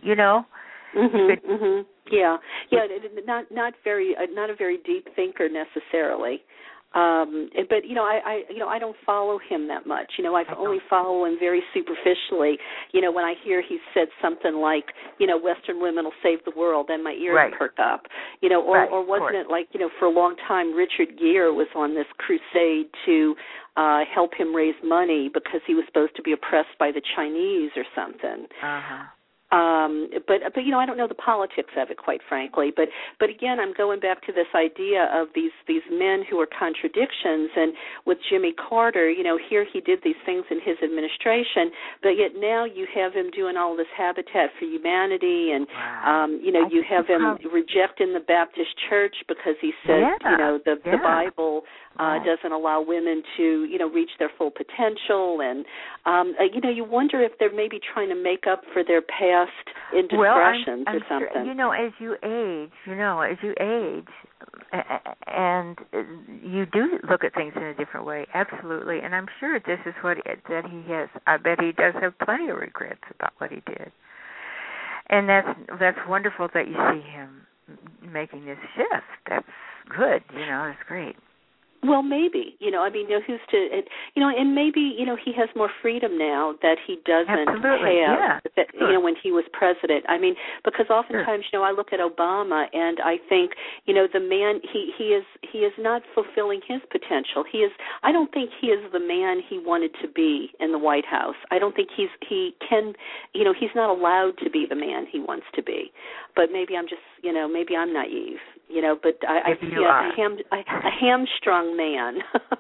[SPEAKER 1] Yeah. Not a very deep thinker necessarily. But I don't follow him that much. I only follow him very superficially. When I hear he said something like, Western women will save the world, then my ears perk up. Or wasn't it like, for a long time Richard Gere was on this crusade to help him raise money because he was supposed to be oppressed by the Chinese or something. But I don't know the politics of it, quite frankly. But again, I'm going back to this idea of these men who are contradictions. And with Jimmy Carter, here he did these things in his administration, but yet now you have him doing all this Habitat for Humanity, and you have him rejecting the Baptist Church because he said the Bible doesn't allow women to reach their full potential, and you wonder if they're maybe trying to make up for their past indiscretions or something.
[SPEAKER 2] As you age, and you do look at things in a different way, absolutely. And I'm sure this is what that he has. I bet he does have plenty of regrets about what he did. And that's wonderful that you see him making this shift. That's good. That's great.
[SPEAKER 1] Well, maybe, who's to, and maybe, he has more freedom now that he doesn't have, when he was president. Because oftentimes, I look at Obama and I think, the man, he is not fulfilling his potential. I don't think he is the man he wanted to be in the White House. I don't think he's not allowed to be the man he wants to be. But maybe I'm just, maybe I'm naive. But I see a hamstrung man.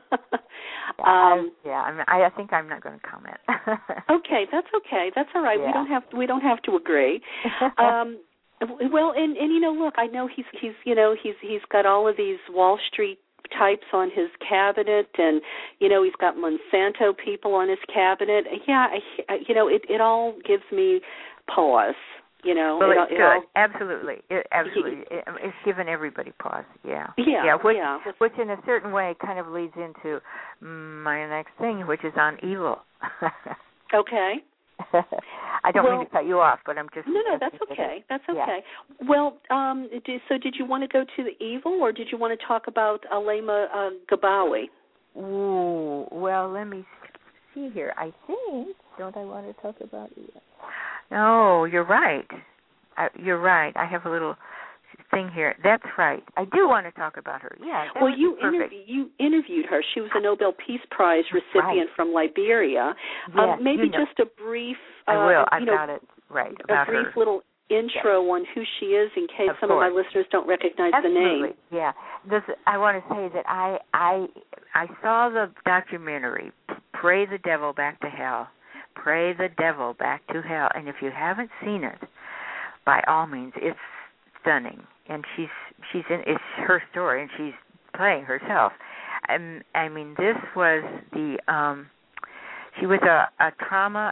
[SPEAKER 2] I think I'm not going to comment.
[SPEAKER 1] Okay, that's okay. That's all right.
[SPEAKER 2] Yeah.
[SPEAKER 1] We don't have to agree. Well, and look, I know he's got all of these Wall Street types on his cabinet, and he's got Monsanto people on his cabinet. Yeah, it all gives me pause.
[SPEAKER 2] Well, it's good. Absolutely. It's given everybody pause. Yeah. Which in a certain way kind of leads into my next thing, which is on evil.
[SPEAKER 1] Okay.
[SPEAKER 2] I don't mean to cut you off, but I'm just...
[SPEAKER 1] No, that's okay. That's okay. Yeah. Well, did you want to go to the evil, or did you want to talk about Alema Gabawi?
[SPEAKER 2] Ooh, well, let me see here. I think, don't I want to talk about evil? No, you're right. I have a little thing here. That's right. I do want to talk about her. Yeah.
[SPEAKER 1] Well, you interviewed her. She was a Nobel Peace Prize recipient from Liberia.
[SPEAKER 2] Yes,
[SPEAKER 1] maybe just a brief.
[SPEAKER 2] I will. I've got it right about
[SPEAKER 1] her. A brief
[SPEAKER 2] her.
[SPEAKER 1] little intro on who she is, in case some of my listeners don't recognize the name.
[SPEAKER 2] Yeah. I want to say that I saw the documentary "Pray the Devil Back to Hell." Pray the Devil Back to Hell. And if you haven't seen it, by all means, it's stunning, and she's in, it's her story, and she's playing herself. I mean, this was she was a trauma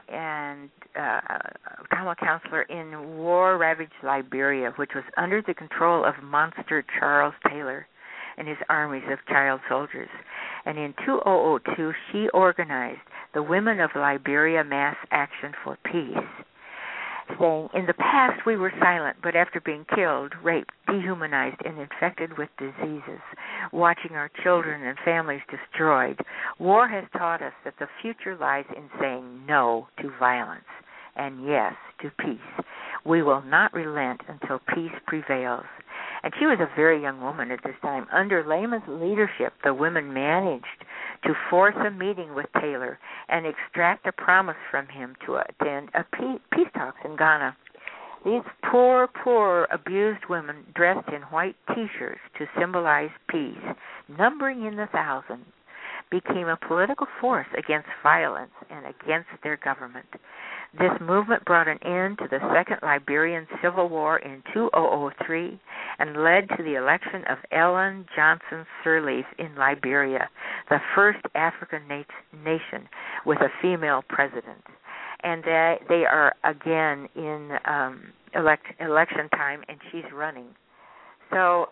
[SPEAKER 2] counselor in war-ravaged Liberia, which was under the control of monster Charles Taylor and his armies of child soldiers. And in 2002, she organized the Women of Liberia Mass Action for Peace, saying, "In the past we were silent, but after being killed, raped, dehumanized, and infected with diseases, watching our children and families destroyed, war has taught us that the future lies in saying no to violence and yes to peace. We will not relent until peace prevails." And she was a very young woman at this time. Under Lema's leadership, the women managed to force a meeting with Taylor and extract a promise from him to attend a peace talks in Ghana. These poor, abused women dressed in white T-shirts to symbolize peace, numbering in the thousands, became a political force against violence and against their government. This movement brought an end to the Second Liberian Civil War in 2003 and led to the election of Ellen Johnson Sirleaf in Liberia, the first African nation with a female president. And they are again in election time, and she's running. So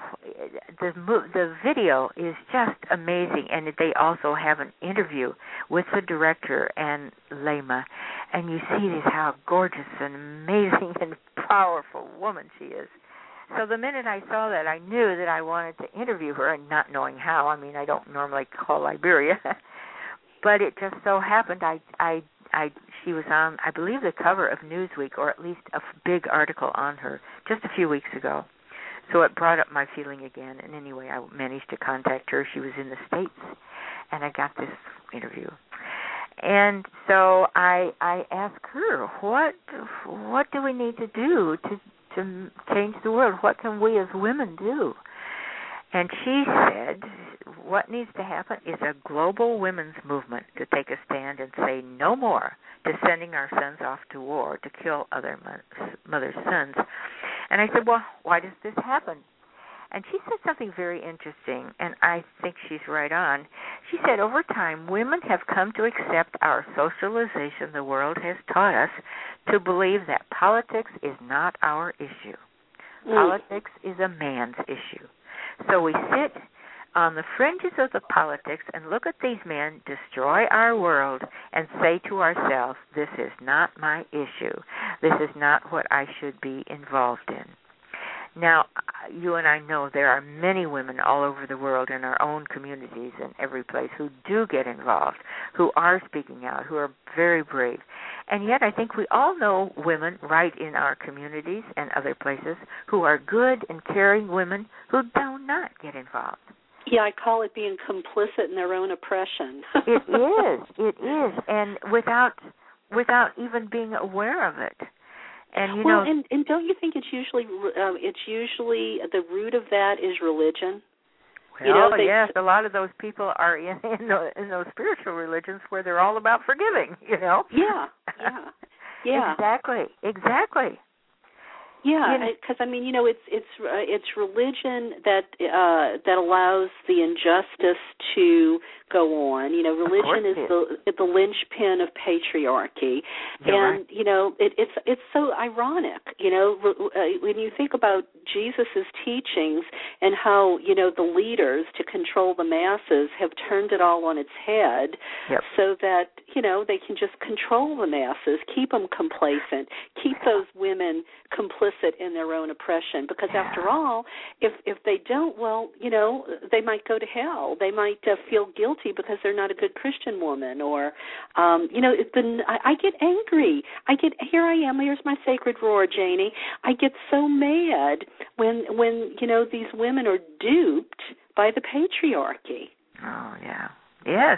[SPEAKER 2] the video is just amazing, and they also have an interview with the director and Lema, and you see how gorgeous and amazing and powerful woman she is. So the minute I saw that, I knew that I wanted to interview her, and not knowing how. I mean, I don't normally call Liberia, but it just so happened she was on, I believe, the cover of Newsweek, or at least a big article on her just a few weeks ago. So it brought up my feeling again, and anyway, I managed to contact her. She was in the States, and I got this interview. And so I asked her, what do we need to do to change the world? What can we as women do? And she said, what needs to happen is a global women's movement to take a stand and say no more to sending our sons off to war to kill other mothers' sons. And I said, well, why does this happen? And she said something very interesting, and I think she's right on. She said, over time, women have come to accept our socialization the world has taught us to believe that politics is not our issue. Politics is a man's issue. So we sit on the fringes of the politics and look at these men destroy our world and say to ourselves, this is not my issue. This is not what I should be involved in. Now, you and I know there are many women all over the world in our own communities and every place who do get involved, who are speaking out, who are very brave. And yet I think we all know women right in our communities and other places who are good and caring women who do not get involved.
[SPEAKER 1] Yeah, I call it being complicit in their own oppression.
[SPEAKER 2] It is, and without even being aware of it. And you know,
[SPEAKER 1] and don't you think it's usually the root of that is religion?
[SPEAKER 2] Well, yes, a lot of those people are in those spiritual religions where they're all about forgiving. You know.
[SPEAKER 1] Yeah.
[SPEAKER 2] Exactly.
[SPEAKER 1] Yeah, because I mean, it's religion that allows the injustice to go on. Religion is the linchpin of patriarchy, and it's so ironic. When you think about Jesus's teachings and how the leaders to control the masses have turned it all on its head, so that they can just control the masses, keep them complacent, keep those women complicit in their own oppression, because after all, if they don't, well, they might go to hell. They might feel guilty because they're not a good Christian woman, or I get angry. Here I am, here's my sacred roar, Janie. I get so mad when these women are duped by the patriarchy.
[SPEAKER 2] Oh yeah. Yes.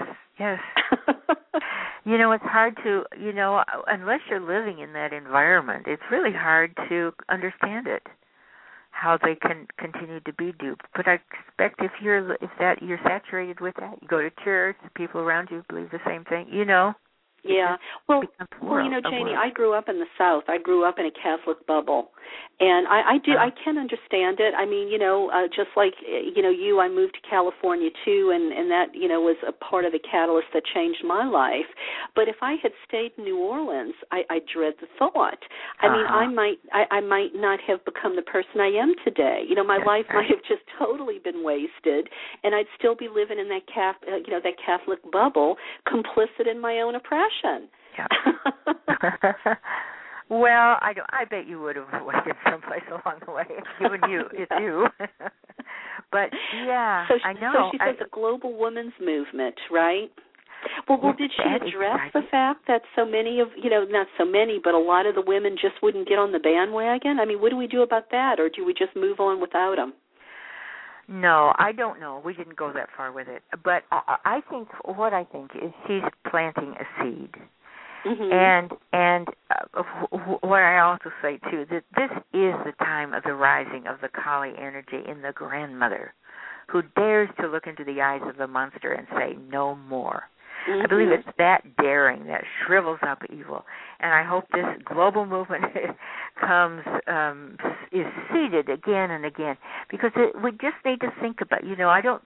[SPEAKER 2] It's hard to, unless you're living in that environment, it's really hard to understand it, how they can continue to be duped. But I expect if you're saturated with that, you go to church, the people around you believe the same thing,
[SPEAKER 1] Yeah. Well,
[SPEAKER 2] you
[SPEAKER 1] know, Janie, I grew up in the South. I grew up in a Catholic bubble. And I can understand it. I mean, just like, you, I moved to California too, and that, was a part of the catalyst that changed my life. But if I had stayed in New Orleans, I dread the thought. I mean, I might not have become the person I am today. My life might have just totally been wasted, and I'd still be living in that that Catholic bubble, complicit in my own oppression.
[SPEAKER 2] Yeah. Well, I bet you would have waited someplace along the way, given it's you. But yeah,
[SPEAKER 1] so
[SPEAKER 2] I know.
[SPEAKER 1] So she said the global women's movement, right? Well, did she address the fact that so many of, not so many, but a lot of the women just wouldn't get on the bandwagon? I mean, what do we do about that, or do we just move on without them?
[SPEAKER 2] No, I don't know. We didn't go that far with it. But I think is she's planting a seed. Mm-hmm. And what I also say, too, that this is the time of the rising of the Kali energy in the grandmother who dares to look into the eyes of the monster and say, no more. Mm-hmm. I believe it's that daring that shrivels up evil. And I hope this global movement is seeded again and again, because we just need to think about, I don't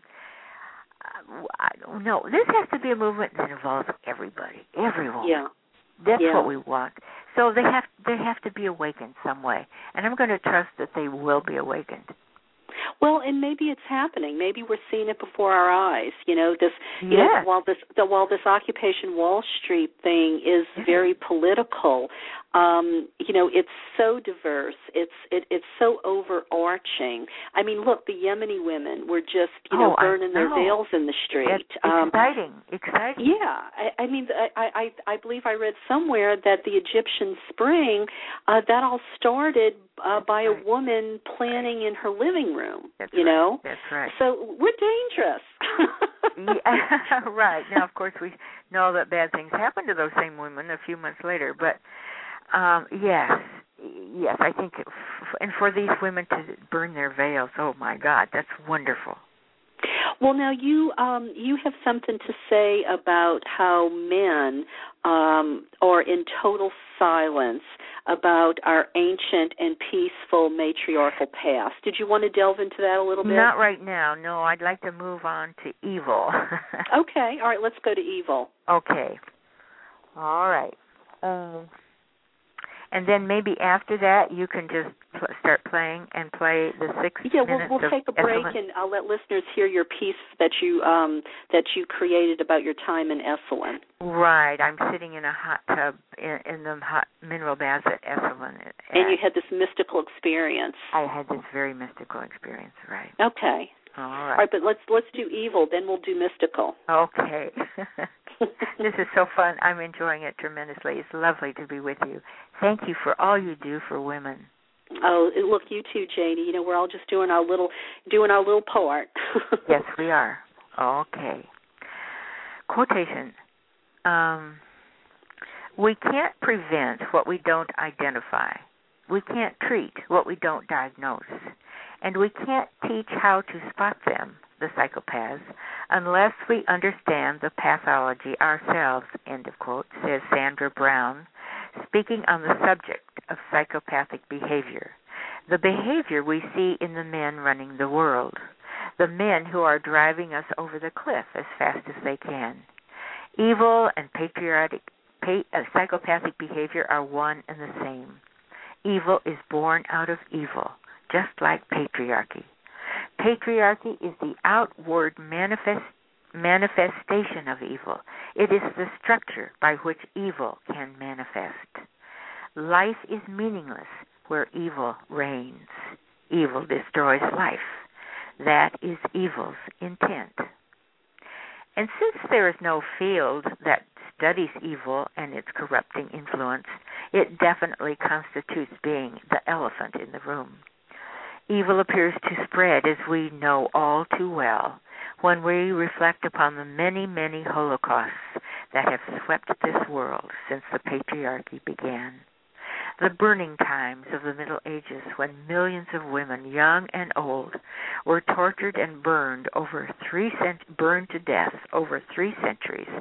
[SPEAKER 2] know. This has to be a movement that involves everybody, everyone.
[SPEAKER 1] Yeah.
[SPEAKER 2] That's what we want. So they have to be awakened some way. And I'm going to trust that they will be awakened.
[SPEAKER 1] Well, and maybe it's happening. Maybe we're seeing it before our eyes. While this Occupation Wall Street thing is very political, it's so diverse. It's so overarching. I mean, look, the Yemeni women were just burning their veils in the street.
[SPEAKER 2] That's exciting.
[SPEAKER 1] Yeah, I mean, I believe I read somewhere that the Egyptian Spring that all started by a woman planning in her living room.
[SPEAKER 2] That's right. That's right.
[SPEAKER 1] So we're dangerous.
[SPEAKER 2] Yeah, right. Now, of course, we know that bad things happen to those same women a few months later. But yes, I think, and for these women to burn their veils, oh my God, that's wonderful.
[SPEAKER 1] Well, now you have something to say about how men are in total silence about our ancient and peaceful matriarchal past. Did you want to delve into that a little bit?
[SPEAKER 2] Not right now. No, I'd like to move on to evil.
[SPEAKER 1] Okay. All right. Let's go to evil.
[SPEAKER 2] Okay. All right. And then maybe after that, you can just start playing and play the 6 minutes.
[SPEAKER 1] Yeah, we'll take a break, and I'll let listeners hear your piece that you created about your time in Esalen.
[SPEAKER 2] Right. I'm sitting in a hot tub in the hot mineral baths at Esalen.
[SPEAKER 1] And you had this mystical experience.
[SPEAKER 2] I had this very mystical experience, right.
[SPEAKER 1] Okay.
[SPEAKER 2] All right.
[SPEAKER 1] All right, but let's do evil, then we'll do mystical.
[SPEAKER 2] Okay. This is so fun. I'm enjoying it tremendously. It's lovely to be with you. Thank you for all you do for women.
[SPEAKER 1] Oh, look, you too, Janie. We're all just doing our little part.
[SPEAKER 2] Yes, we are. Okay. Quotation. We can't prevent what we don't identify. We can't treat what we don't diagnose. And we can't teach how to spot them, the psychopaths, unless we understand the pathology ourselves, end of quote, says Sandra Brown, speaking on the subject of psychopathic behavior. The behavior we see in the men running the world, the men who are driving us over the cliff as fast as they can. Evil and psychopathic behavior are one and the same. Evil is born out of evil, just like patriarchy. Patriarchy is the outward manifestation of evil. It is the structure by which evil can manifest. Life is meaningless where evil reigns. Evil destroys life. That is evil's intent. And since there is no field that studies evil and its corrupting influence, it definitely constitutes being the elephant in the room. Evil appears to spread, as we know all too well, when we reflect upon the many, many holocausts that have swept this world since the patriarchy began. The burning times of the Middle Ages, when millions of women, young and old, were tortured and burned to death over 3 centuries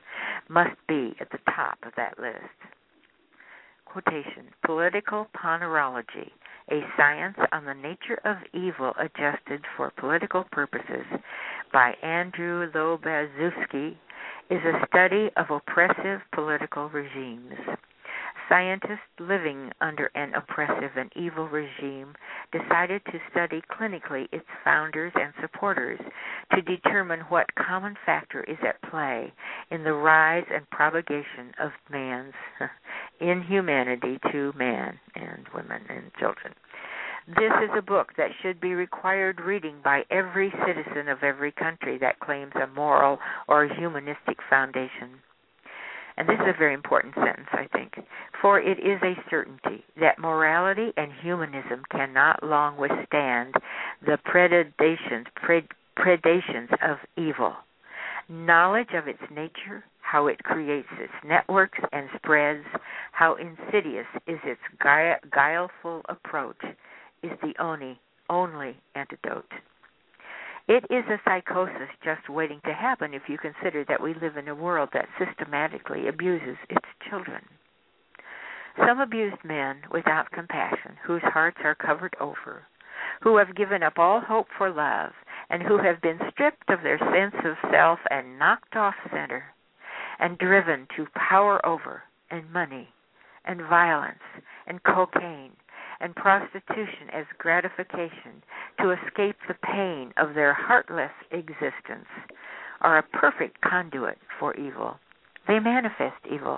[SPEAKER 2] must be at the top of that list. Quotation, Political Ponerology, a science on the nature of evil adjusted for political purposes by Andrew Lobaszewski, is a study of oppressive political regimes. Scientists living under an oppressive and evil regime decided to study clinically its founders and supporters to determine what common factor is at play in the rise and propagation of man's inhumanity to man and women and children. This is a book that should be required reading by every citizen of every country that claims a moral or humanistic foundation. And this is a very important sentence, I think. For it is a certainty that morality and humanism cannot long withstand the predations of evil. Knowledge of its nature, how it creates its networks and spreads, how insidious is its guileful approach, is the only antidote. It is a psychosis just waiting to happen if you consider that we live in a world that systematically abuses its children. Some abused men without compassion, whose hearts are covered over, who have given up all hope for love, and who have been stripped of their sense of self and knocked off center, and driven to power over, and money, and violence, and cocaine, and prostitution as gratification to escape the pain of their heartless existence, are a perfect conduit for evil. They manifest evil.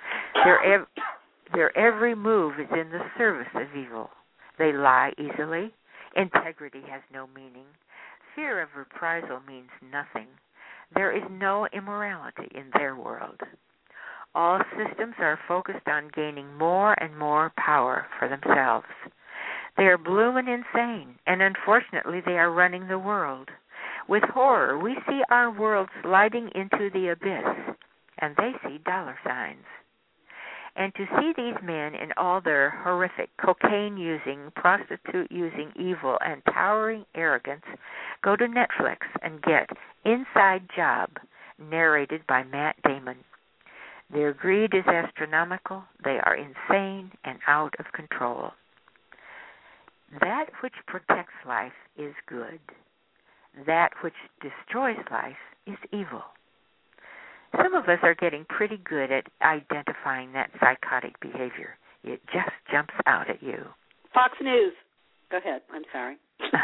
[SPEAKER 2] Their every move is in the service of evil. They lie easily. Integrity has no meaning. Fear of reprisal means nothing. There is no immorality in their world. All systems are focused on gaining more and more power for themselves. They are bloomin' insane, and unfortunately they are running the world. With horror, we see our world sliding into the abyss, and they see dollar signs. And to see these men in all their horrific cocaine-using, prostitute-using evil and towering arrogance, go to Netflix and get Inside Job, narrated by Matt Damon. Their greed is astronomical. They are insane and out of control. That which protects life is good. That which destroys life is evil. Some of us are getting pretty good at identifying that psychotic behavior. It just jumps out at you.
[SPEAKER 1] Fox News. Go ahead. I'm sorry.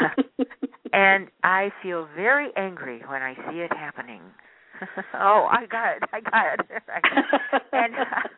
[SPEAKER 2] And I feel very angry when I see it happening. Oh, I got it. And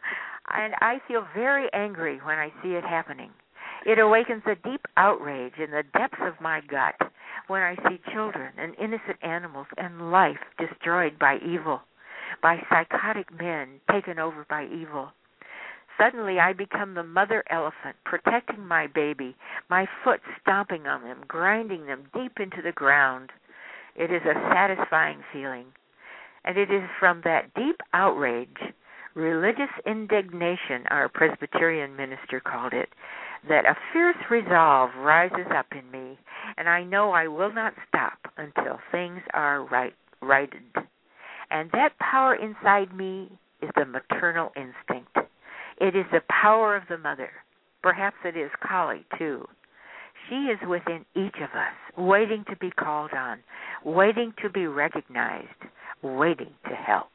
[SPEAKER 2] I feel very angry when I see it happening. It awakens a deep outrage in the depths of my gut when I see children and innocent animals and life destroyed by evil, by psychotic men taken over by evil. Suddenly I become the mother elephant, protecting my baby, my foot stomping on them, grinding them deep into the ground. It is a satisfying feeling. And it is from that deep outrage, religious indignation, our Presbyterian minister called it, that a fierce resolve rises up in me, and I know I will not stop until things are righted. And that power inside me is the maternal instinct. It is the power of the mother. Perhaps it is Kali, too. She is within each of us, waiting to be called on, waiting to be recognized, waiting to help.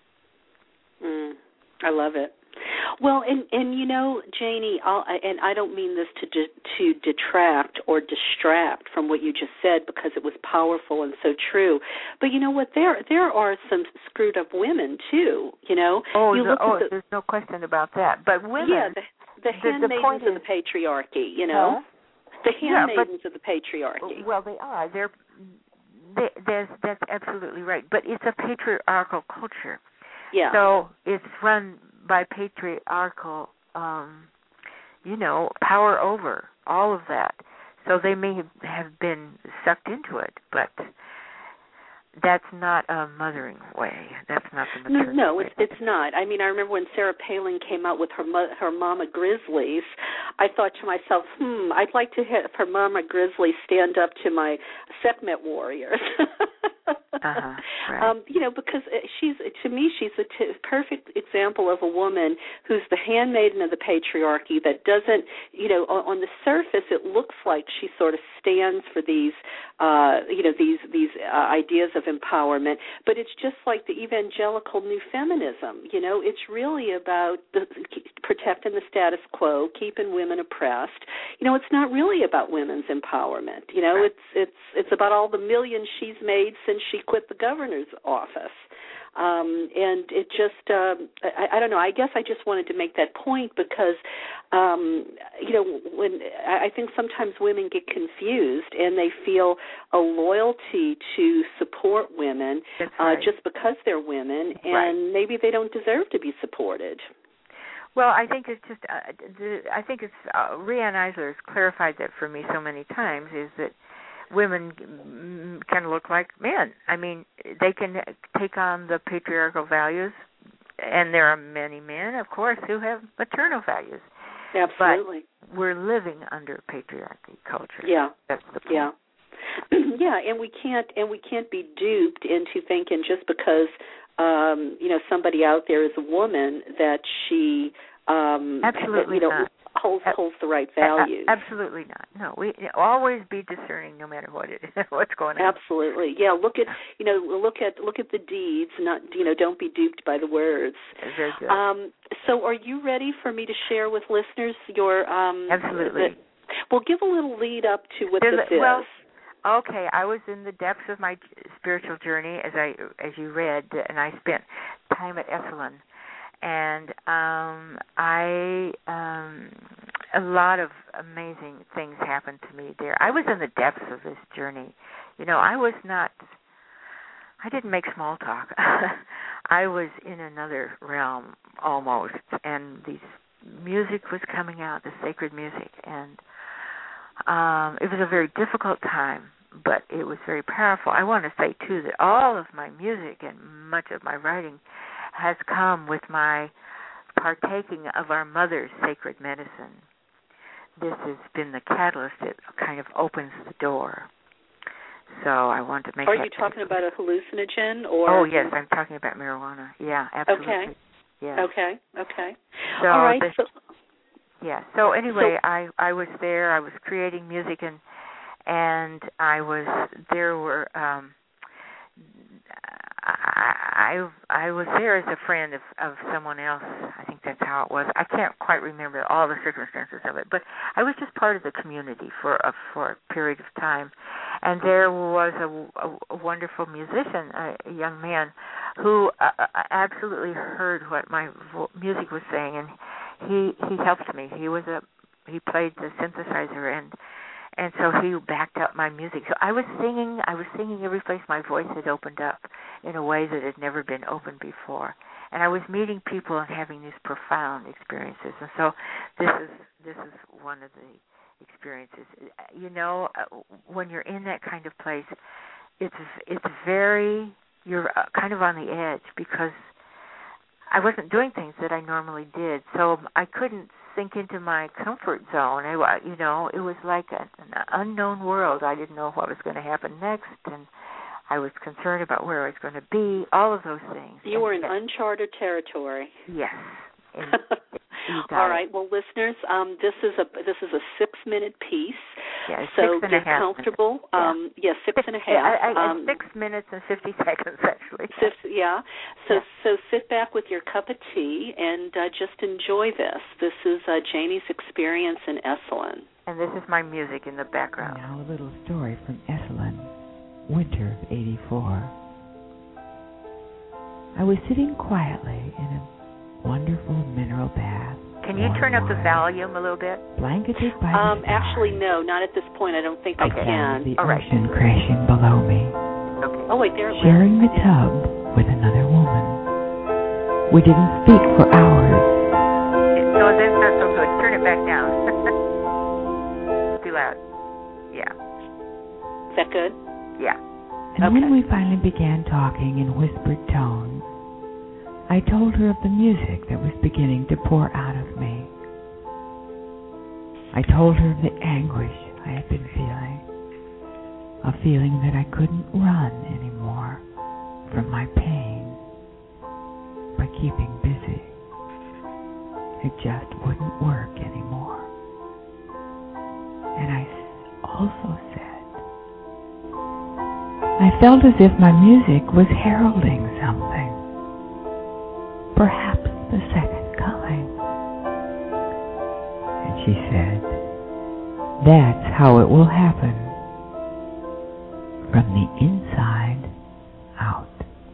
[SPEAKER 1] I love it. Well, and you know, Janie, and I don't mean this to detract or distract from what you just said, because it was powerful and so true. But you know what? There are some screwed up women too. You know.
[SPEAKER 2] There's no question about that. But women,
[SPEAKER 1] yeah, the handmaidens of the patriarchy. You know, the handmaidens of the patriarchy.
[SPEAKER 2] Well, they are. That's absolutely right. But it's a patriarchal culture.
[SPEAKER 1] Yeah.
[SPEAKER 2] So it's run by patriarchal, power over all of that. So they may have been sucked into it, but that's not a mothering way. That's not the maternal
[SPEAKER 1] No,
[SPEAKER 2] way.
[SPEAKER 1] it's not. I mean, I remember when Sarah Palin came out with her Mama Grizzlies, I thought to myself, I'd like to have her Mama Grizzlies stand up to my Sekhmet warriors.
[SPEAKER 2] Right.
[SPEAKER 1] Because to me, she's a perfect example of a woman who's the handmaiden of the patriarchy that doesn't, on the surface, it looks like she sort of stands for these, these ideas of empowerment, but it's just like the evangelical new feminism. It's really about protecting the status quo, keeping women oppressed. It's not really about women's empowerment.
[SPEAKER 2] Right.
[SPEAKER 1] It's about all the millions she's made since she quit the governor's office. And it just, I don't know, I guess I just wanted to make that point because, when I think sometimes women get confused and they feel a loyalty to support women just because they're women, and maybe they don't deserve to be supported.
[SPEAKER 2] Well, I think it's just, Riane Eisler has clarified that for me so many times, is that women can look like men. I mean, they can take on the patriarchal values, and there are many men, of course, who have maternal values.
[SPEAKER 1] Absolutely.
[SPEAKER 2] But we're living under patriarchy culture.
[SPEAKER 1] Yeah.
[SPEAKER 2] That's the point.
[SPEAKER 1] Yeah. Yeah, and we can't be duped into thinking just because somebody out there is a woman that she
[SPEAKER 2] absolutely not.
[SPEAKER 1] holds the right values.
[SPEAKER 2] Absolutely not. No, we always be discerning, no matter what it is, what's going on.
[SPEAKER 1] Absolutely, yeah. Look at the deeds. Not don't be duped by the words.
[SPEAKER 2] Very good.
[SPEAKER 1] So, are you ready for me to share with listeners your?
[SPEAKER 2] Absolutely.
[SPEAKER 1] Well, give a little lead up to what this is.
[SPEAKER 2] Well, okay, I was in the depths of my spiritual journey, as you read, and I spent time at Esalen. And a lot of amazing things happened to me there. I was in the depths of this journey. I didn't make small talk. I was in another realm almost, and music was coming out, the sacred music, and it was a very difficult time, but it was very powerful. I want to say, too, that all of my music and much of my writing has come with my partaking of our mother's sacred medicine. This has been the catalyst that kind of opens the door. So I want to make.
[SPEAKER 1] Are you talking about a hallucinogen or?
[SPEAKER 2] Oh yes, I'm talking about marijuana. Yeah, absolutely.
[SPEAKER 1] Okay.
[SPEAKER 2] Yes.
[SPEAKER 1] Okay.
[SPEAKER 2] So
[SPEAKER 1] all right.
[SPEAKER 2] So anyway, I was there. I was creating music and I was there were. I was there as a friend of someone else. I think that's how it was. I can't quite remember all the circumstances of it, but I was just part of the community for a period of time. And there was a wonderful musician, a young man, who absolutely heard what my music was saying, and he helped me. He played the synthesizer and so he backed up my music. So I was singing every place my voice had opened up in a way that had never been opened before. And I was meeting people and having these profound experiences. And so this is one of the experiences. When you're in that kind of place, it's you're kind of on the edge because I wasn't doing things that I normally did. So I couldn't sink into my comfort zone. It was like an unknown world. I didn't know what was going to happen next, and I was concerned about where I was going to be, all of those things.
[SPEAKER 1] You were in uncharted territory.
[SPEAKER 2] Yes.
[SPEAKER 1] All right. Well, listeners, this is a 6-minute piece.
[SPEAKER 2] Yeah,
[SPEAKER 1] so get comfortable. 6.5.
[SPEAKER 2] 6 minutes and 50 seconds, actually.
[SPEAKER 1] So sit back with your cup of tea and just enjoy this. This is Janie's experience in Esalen.
[SPEAKER 2] And this is my music in the background.
[SPEAKER 3] Now a little story from Esalen, winter of '84. I was sitting quietly in a wonderful mineral bath.
[SPEAKER 2] Can you turn up the volume a little bit?
[SPEAKER 3] Blanketed by the stars.
[SPEAKER 1] Actually, no, not at this point. I don't think I can.
[SPEAKER 3] The ocean crashing below me.
[SPEAKER 2] Okay.
[SPEAKER 1] Oh, wait, there it
[SPEAKER 3] sharing the tub with another woman. We didn't speak for hours.
[SPEAKER 2] No, that's not so good. Turn it back down. Too loud. Yeah.
[SPEAKER 1] Is that good?
[SPEAKER 2] Yeah.
[SPEAKER 3] And when we finally began talking in whispered tones, I told her of the music that was beginning to pour out of me. I told her of the anguish I had been feeling. a feeling that I couldn't run anymore from my pain by keeping busy. It just wouldn't work anymore. And I also said, I felt as if my music was heralding something, perhaps the second coming. And she said, that's how it will happen, from the inside out.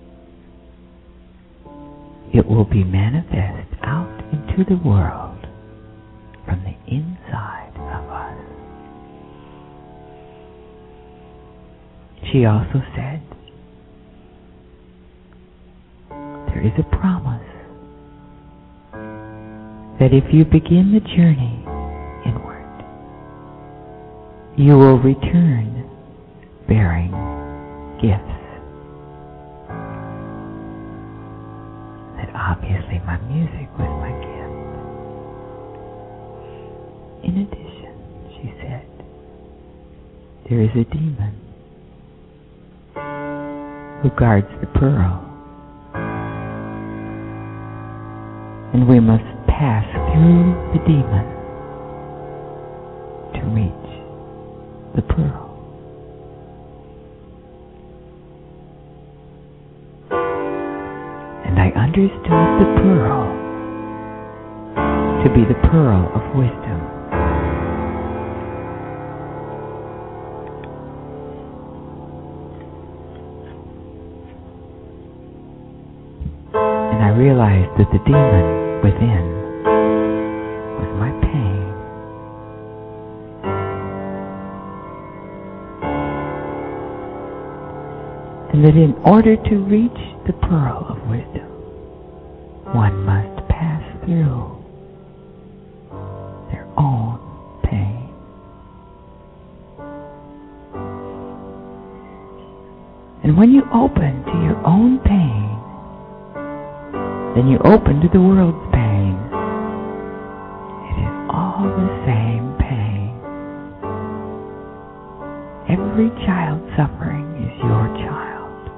[SPEAKER 3] It will be manifest out into the world from the inside of us. She also said, there is a promise that if you begin the journey inward, you will return bearing gifts. That obviously my music was my gift. In addition, she said, there is a demon who guards the pearl, and we must pass through the demon to reach the pearl. And I understood the pearl to be the pearl of wisdom. And I realized that the demon within was my pain. And that in order to reach the pearl of wisdom, one must pass through their own pain. And when you open to your own pain, then you open to the world's pain. It is all the same pain. Every child suffering is your child.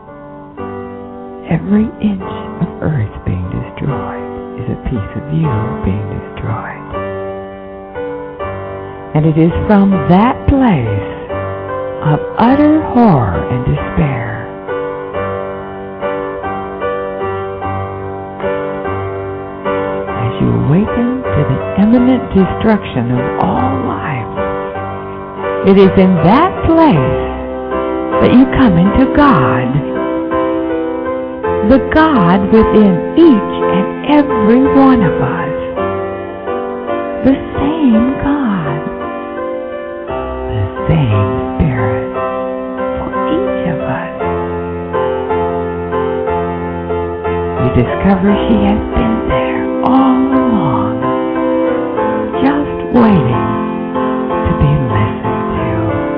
[SPEAKER 3] Every inch of earth being destroyed is a piece of you being destroyed. And it is from that place of utter horror and despair as you awaken to the imminent destruction of all life. It is in that place that you come into God. The God within each and every one of us. The same God. The same Spirit for each of us. You discover she has been there all along, just waiting to be listened to.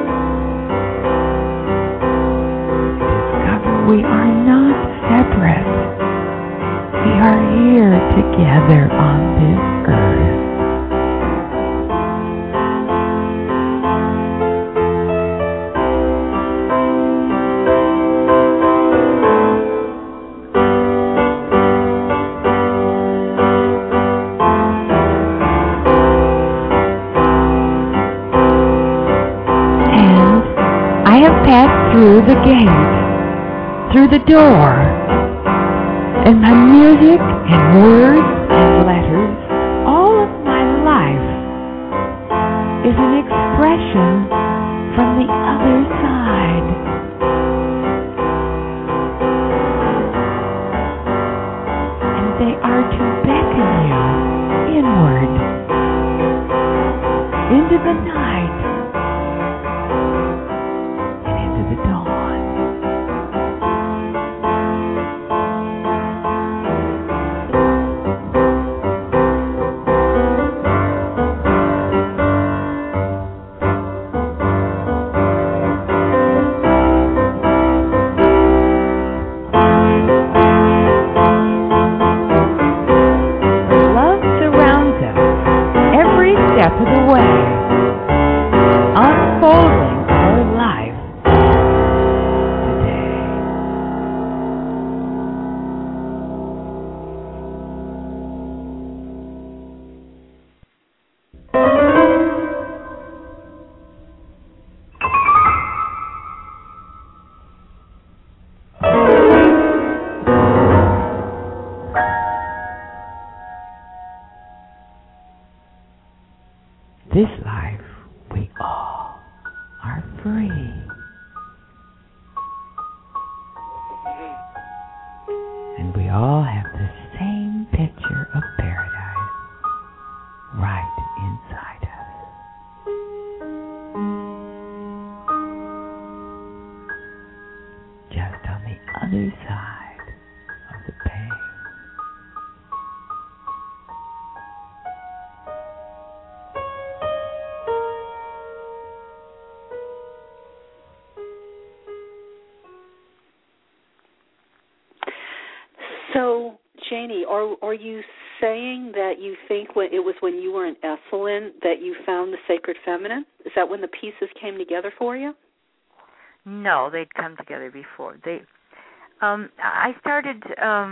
[SPEAKER 3] You discover we are not separate. We are here together on this earth. And I have passed through the gate, through the door, and my music and words and letters, all of my life, is an expression from the other side. And they are to beckon you inward, into the night, and into the dawn. Step of the way, unfolding our life this life we all are free. And we all have the same picture of paradise right inside us. Just on the other side of the pain.
[SPEAKER 1] So, Janie, are you saying that you think it was when you were in Esalen that you found the sacred feminine? Is that when the pieces came together for you?
[SPEAKER 2] No, they'd come together before. I started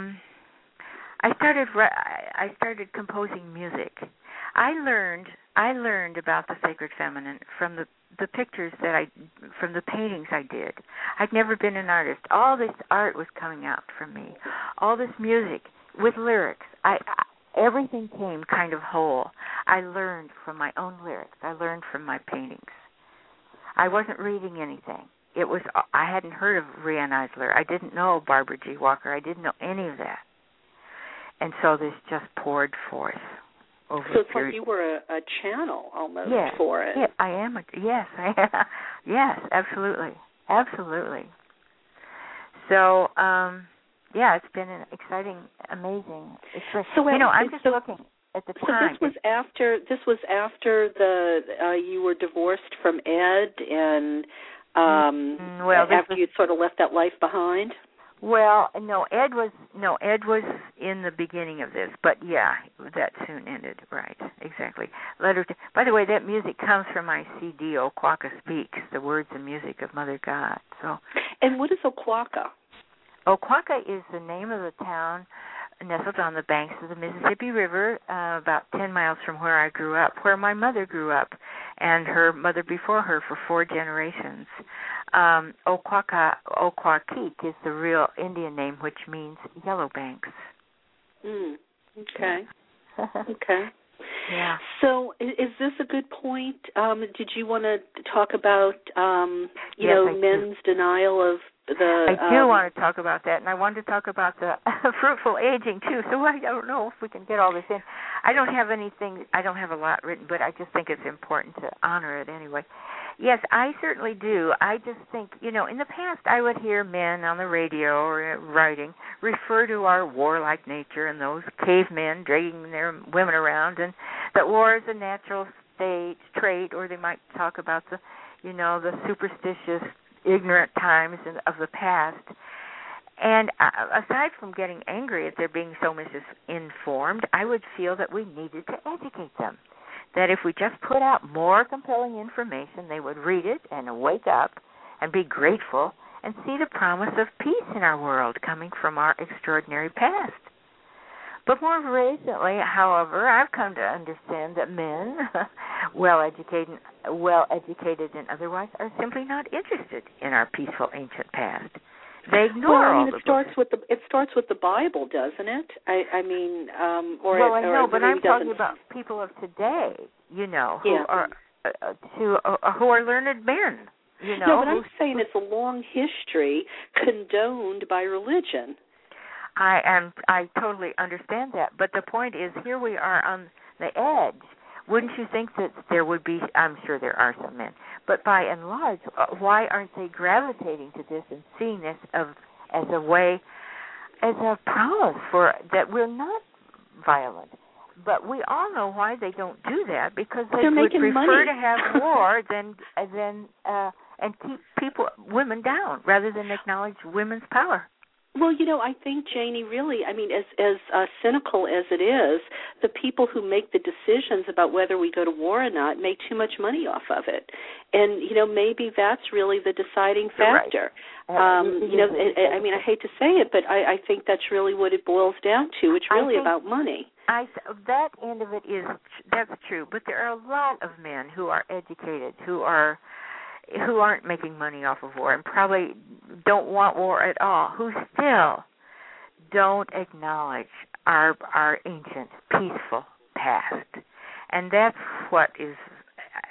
[SPEAKER 2] composing music. I learned about the sacred feminine from the pictures from the paintings I did. I'd never been an artist. All this art was coming out from me. All this music with lyrics. Everything came kind of whole. I learned from my own lyrics. I learned from my paintings. I wasn't reading anything. I hadn't heard of Riane Eisler. I didn't know Barbara G. Walker. I didn't know any of that. And so this just poured forth over
[SPEAKER 1] So it's like you were a channel almost for it.
[SPEAKER 2] Yeah, I am. Yes, yes, absolutely. Absolutely. So, it's been an exciting, amazing experience.
[SPEAKER 1] So
[SPEAKER 2] I'm just looking at the time.
[SPEAKER 1] So this was after you were divorced from Ed, and after you'd sort of left that life behind.
[SPEAKER 2] Well, no, Ed was in the beginning of this, but yeah, that soon ended. Right, exactly. By the way, that music comes from my CD, Oquaka Speaks, the words and music of Mother God. So,
[SPEAKER 1] and what is Oquaka?
[SPEAKER 2] Oquaka is the name of the town nestled on the banks of the Mississippi River, about 10 miles from where I grew up, where my mother grew up, and her mother before her for 4 generations. Oquaqueek is the real Indian name, which means yellow banks.
[SPEAKER 1] Okay. Okay.
[SPEAKER 2] Yeah.
[SPEAKER 1] So is this a good point? Did you want to talk about, men's denial of the...
[SPEAKER 2] I do want to talk about that, and I wanted to talk about the fruitful aging, too. So I don't know if we can get all this in. I don't have a lot written, but I just think it's important to honor it anyway. Yes, I certainly do. I just think, in the past I would hear men on the radio or writing refer to our warlike nature and those cavemen dragging their women around, and that war is a natural trait, or they might talk about the superstitious, ignorant times of the past. And aside from getting angry at their being so misinformed, I would feel that we needed to educate them. That if we just put out more compelling information, they would read it and wake up and be grateful and see the promise of peace in our world coming from our extraordinary past. But more recently, however, I've come to understand that men, well-educated and otherwise, are simply not interested in our peaceful ancient past. They ignore all the books.
[SPEAKER 1] It starts with the Bible, doesn't it? I
[SPEAKER 2] but I'm talking about people of today, who are learned men.
[SPEAKER 1] No, but I'm saying it's a long history condoned by religion.
[SPEAKER 2] I totally understand that, but the point is, here we are on the edge. Wouldn't you think that there would be? I'm sure there are some men, but by and large, why aren't they gravitating to this and seeing this as a promise for that we're not violent? But we all know why they don't do that, because they would prefer to have war than and keep women down rather than acknowledge women's power.
[SPEAKER 1] Well, I think, Janie, really, as cynical as it is, the people who make the decisions about whether we go to war or not make too much money off of it. And, maybe that's really the deciding factor. Right. I hate to say it, but I think that's really what it boils down to. It's really about money.
[SPEAKER 2] That end of it that's true, but there are a lot of men who are educated, who aren't making money off of war and probably don't want war at all, who still don't acknowledge our ancient, peaceful past. And that's what is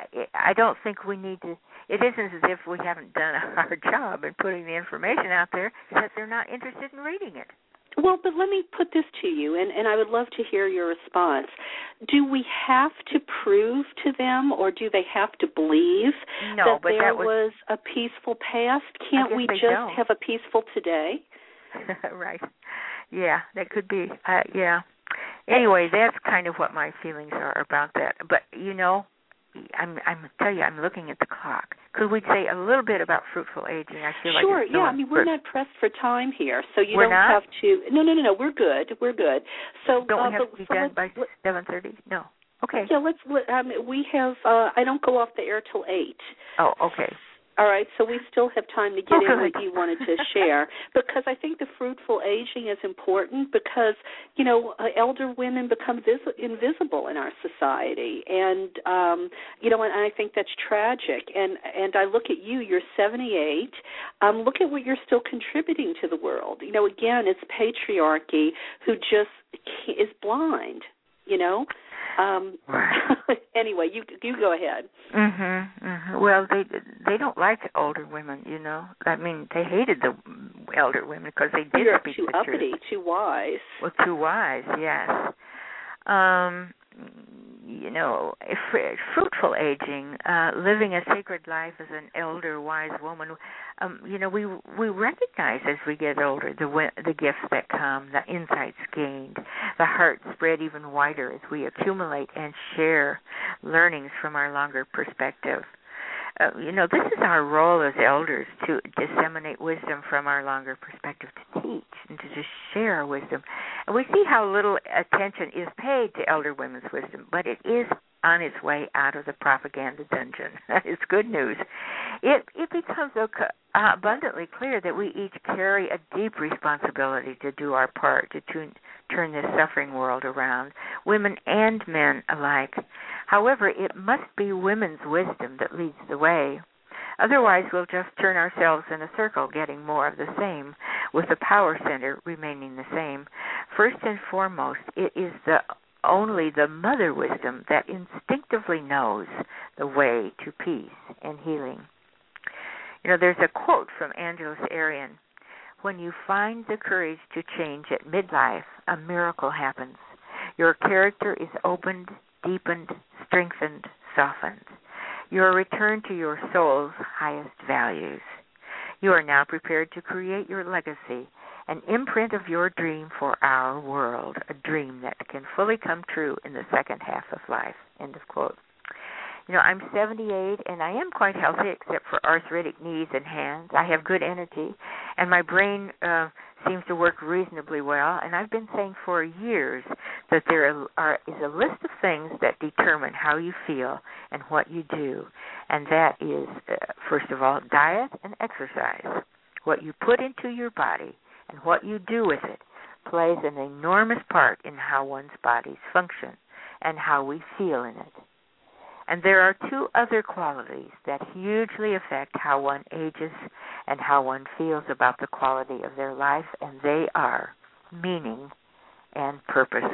[SPEAKER 2] I don't think we need to. It isn't as if we haven't done our job in putting the information out there, that they're not interested in reading it.
[SPEAKER 1] Well, but let me put this to you, and I would love to hear your response. Do we have to prove to them, or do they have to believe that there was a peaceful past? Can't we just have a peaceful today?
[SPEAKER 2] Right. Yeah, that could be. Yeah. Anyway, that's kind of what my feelings are about that. But, I'm tell you, I'm looking at the clock. Could we say a little bit about fruitful aging? I feel like
[SPEAKER 1] sure. Yeah. I mean, we're not pressed for time here, so you don't have to. No. We're good. So
[SPEAKER 2] don't we have to be done by 7:30? No. Okay.
[SPEAKER 1] Yeah. We have. I don't go off the air till 8.
[SPEAKER 2] Oh. Okay.
[SPEAKER 1] All right, so we still have time to get in what you wanted to share, because I think the fruitful aging is important because, elder women become invisible in our society, and, and I think that's tragic. And I look at you, you're 78. Look at what you're still contributing to the world. Again, it's patriarchy who just is blind, Anyway, you go ahead.
[SPEAKER 2] Well, they don't like older women, I mean, they hated the elder women because they did speak
[SPEAKER 1] too
[SPEAKER 2] the
[SPEAKER 1] uppity,
[SPEAKER 2] truth.
[SPEAKER 1] too wise.
[SPEAKER 2] Well, too wise, yes. Fruitful aging, living a sacred life as an elder, wise woman. We recognize as we get older the gifts that come, the insights gained, the heart spread even wider as we accumulate and share learnings from our longer perspective. This is our role as elders, to disseminate wisdom from our longer perspective, to teach and to just share our wisdom. And we see how little attention is paid to elder women's wisdom, but it is on its way out of the propaganda dungeon. It's good news. It becomes abundantly clear that we each carry a deep responsibility to do our part to turn this suffering world around, women and men alike. However, it must be women's wisdom that leads the way. Otherwise, we'll just turn ourselves in a circle, getting more of the same, with the power center remaining the same. First and foremost, it is only the mother wisdom that instinctively knows the way to peace and healing. There's a quote from Angeles Arrien: "When you find the courage to change at midlife, a miracle happens. Your character is opened, deepened, strengthened, softened. You are returned to your soul's highest values. You are now prepared to create your legacy, an imprint of your dream for our world, a dream that can fully come true in the second half of life." End of quote. I'm 78, and I am quite healthy except for arthritic knees and hands. I have good energy, and my brain seems to work reasonably well. And I've been saying for years that there is a list of things that determine how you feel and what you do. And that is, first of all, diet and exercise. What you put into your body and what you do with it plays an enormous part in how one's bodies function and how we feel in it. And there are two other qualities that hugely affect how one ages and how one feels about the quality of their life, and they are meaning and purpose.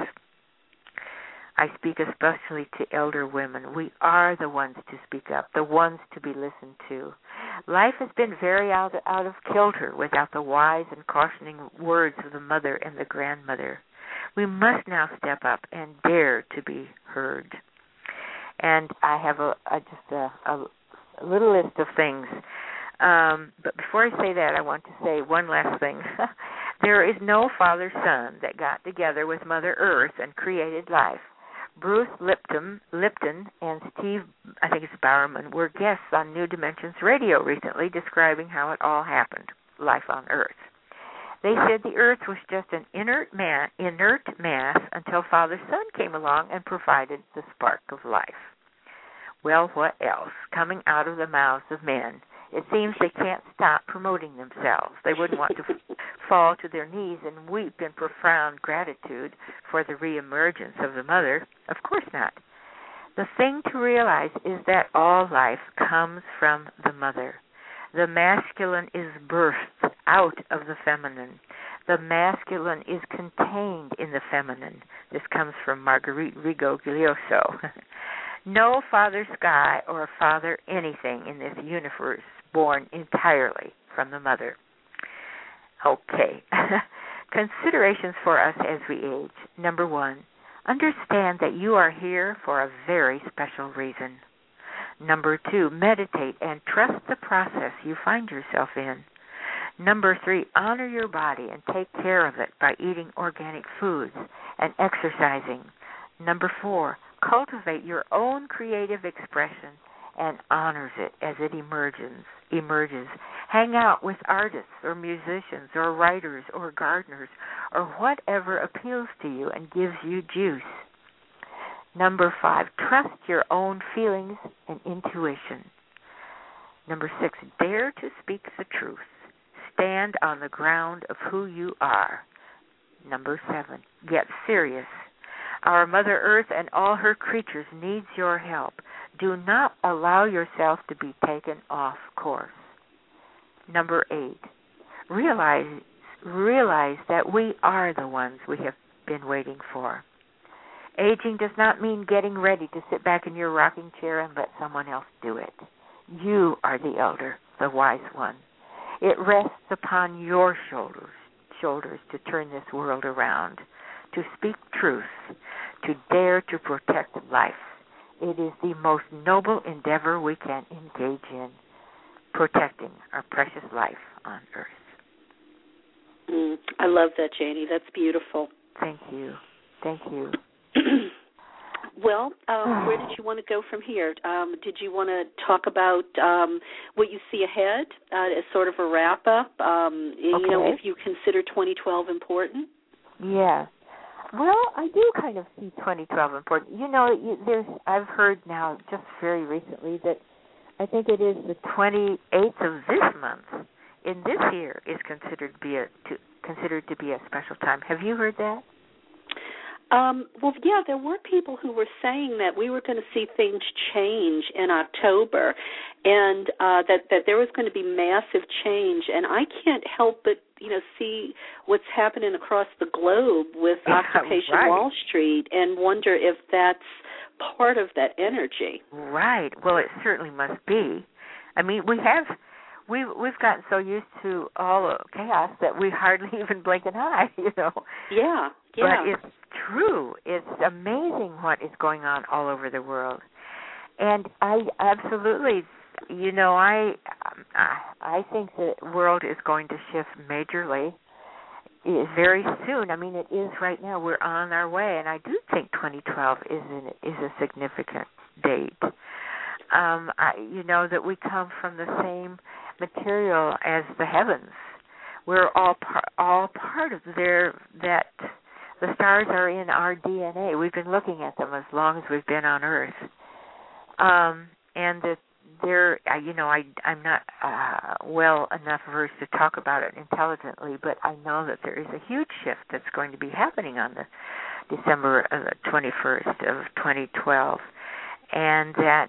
[SPEAKER 2] I speak especially to elder women. We are the ones to speak up, the ones to be listened to. Life has been very out of kilter without the wise and cautioning words of the mother and the grandmother. We must now step up and dare to be heard. And I have just a little list of things. But before I say that, I want to say one last thing. There is no father-son that got together with Mother Earth and created life. Bruce Lipton and Steve, I think it's Bowerman, were guests on New Dimensions Radio recently describing how it all happened, life on Earth. They said the Earth was just an inert mass until Father-Son came along and provided the spark of life. Well, what else? Coming out of the mouths of men, it seems they can't stop promoting themselves. They wouldn't want to fall to their knees and weep in profound gratitude for the reemergence of the mother. Of course not. The thing to realize is that all life comes from the mother. The masculine is birthed out of the feminine. The masculine is contained in the feminine. This comes from Marguerite Rigaud-Glioso. No father sky or father anything in this universe born entirely from the mother. Okay. Considerations for us as we age. Number 1, understand that you are here for a very special reason. Number 2, meditate and trust the process you find yourself in. Number 3, honor your body and take care of it by eating organic foods and exercising. Number 4, cultivate your own creative expression and honors it as it emerges. Hang out with artists or musicians or writers or gardeners or whatever appeals to you and gives you juice. Number 5, trust your own feelings and intuition. Number 6, dare to speak the truth. Stand on the ground of who you are. Number 7, get serious. Our Mother Earth and all her creatures needs your help. Do not allow yourself to be taken off course. Number 8, realize that we are the ones we have been waiting for. Aging does not mean getting ready to sit back in your rocking chair and let someone else do it. You are the elder, the wise one. It rests upon your shoulders to turn this world around, to speak truth, to dare to protect life. It is the most noble endeavor we can engage in, protecting our precious life on earth.
[SPEAKER 1] I love that, Janie. That's beautiful.
[SPEAKER 2] Thank you. Thank you.
[SPEAKER 1] Well, where did you want to go from here? Did you want to talk about what you see ahead as sort of a wrap-up?
[SPEAKER 2] Okay.
[SPEAKER 1] You know, if you consider 2012 important?
[SPEAKER 2] Yes. Well, I do kind of see 2012 important. You know, I've heard now just very recently that I think it is the 28th of this month in this year is considered to be a special time. Have you heard that?
[SPEAKER 1] Well, yeah, there were people who were saying that we were going to see things change in October, and that there was going to be massive change. And I can't help but, see what's happening across the globe with Occupation
[SPEAKER 2] right.
[SPEAKER 1] Wall Street, and wonder if that's part of that energy.
[SPEAKER 2] Right. Well, it certainly must be. I mean, we've gotten so used to all the chaos that we hardly even blink an eye,
[SPEAKER 1] Yeah.
[SPEAKER 2] But it's true. It's amazing what is going on all over the world. And I absolutely, I think the world is going to shift majorly very soon. I mean, it is right now. We're on our way, and I do think 2012 is a significant date. That we come from the same material as the heavens. We're all part of that. The stars are in our DNA. We've been looking at them as long as we've been on Earth, and that I'm not well enough versed to talk about it intelligently, but I know that there is a huge shift that's going to be happening on the December 21st of 2012, and that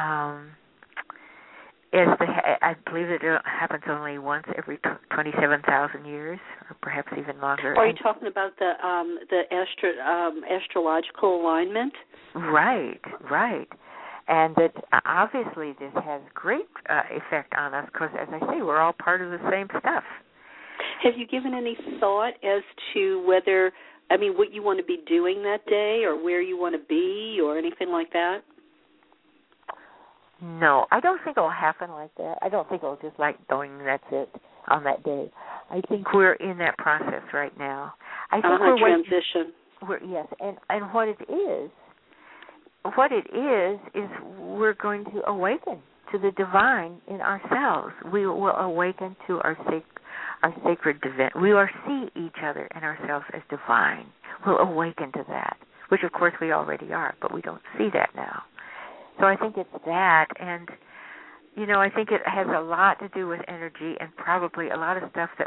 [SPEAKER 2] I believe that it happens only once every 27,000 years, or perhaps even longer.
[SPEAKER 1] Are you talking about the astrological alignment?
[SPEAKER 2] Right. And that obviously this has great effect on us because, as I say, we're all part of the same stuff.
[SPEAKER 1] Have you given any thought as to what you want to be doing that day, or where you want to be, or anything like that?
[SPEAKER 2] No, I don't think it'll happen like that. I don't think it'll just going, that's it, on that day. I think we're in that process right now. I think we're
[SPEAKER 1] transition.
[SPEAKER 2] Yes, and what it is we're going to awaken to the divine in ourselves. We will awaken to our sacred divinity. We will see each other and ourselves as divine. We'll awaken to that, which of course we already are, but we don't see that now. So I think it's that, and, I think it has a lot to do with energy and probably a lot of stuff that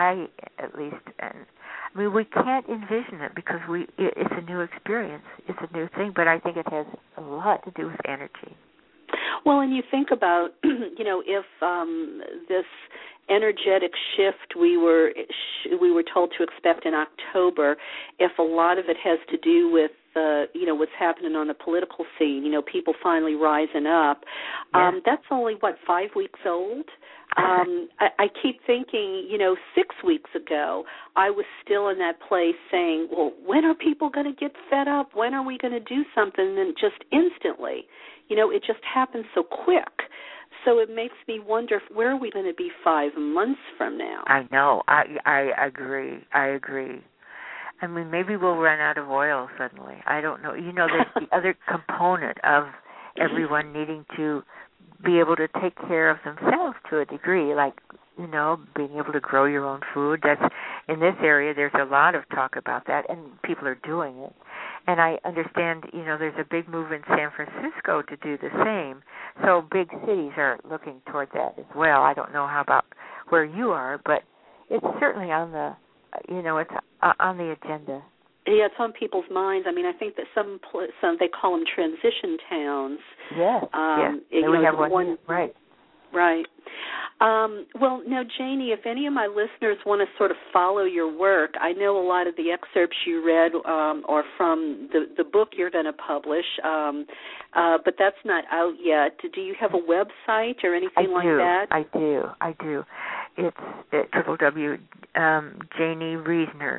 [SPEAKER 2] we can't envision it because it's a new experience. It's a new thing, but I think it has a lot to do with energy.
[SPEAKER 1] Well, and you think about, if this energetic shift we were told to expect in October, if a lot of it has to do with the, what's happening on the political scene, people finally rising up. That's only, 5 weeks old? I keep thinking, 6 weeks ago, I was still in that place saying, well, when are people going to get fed up? When are we going to do something? And then just instantly, it just happens so quick. So it makes me wonder, where are we going to be 5 months from now?
[SPEAKER 2] I know. I agree. I mean, maybe we'll run out of oil suddenly. I don't know. There's the other component of everyone needing to be able to take care of themselves to a degree, like, being able to grow your own food. That's in this area, there's a lot of talk about that, and people are doing it. And I understand, there's a big move in San Francisco to do the same. So big cities are looking toward that as well. I don't know how about where you are, but it's certainly on the, it's on the agenda.
[SPEAKER 1] Yeah, it's on people's minds. I mean, I think that some they call them transition towns.
[SPEAKER 2] Yes, yes. We have one, right.
[SPEAKER 1] Right. Well, now, Janie, if any of my listeners want to sort of follow your work, I know a lot of the excerpts you read are from the book you're going to publish, but that's not out yet. Do you have a website or anything like that?
[SPEAKER 2] I do. It's www. Janie Reasoner,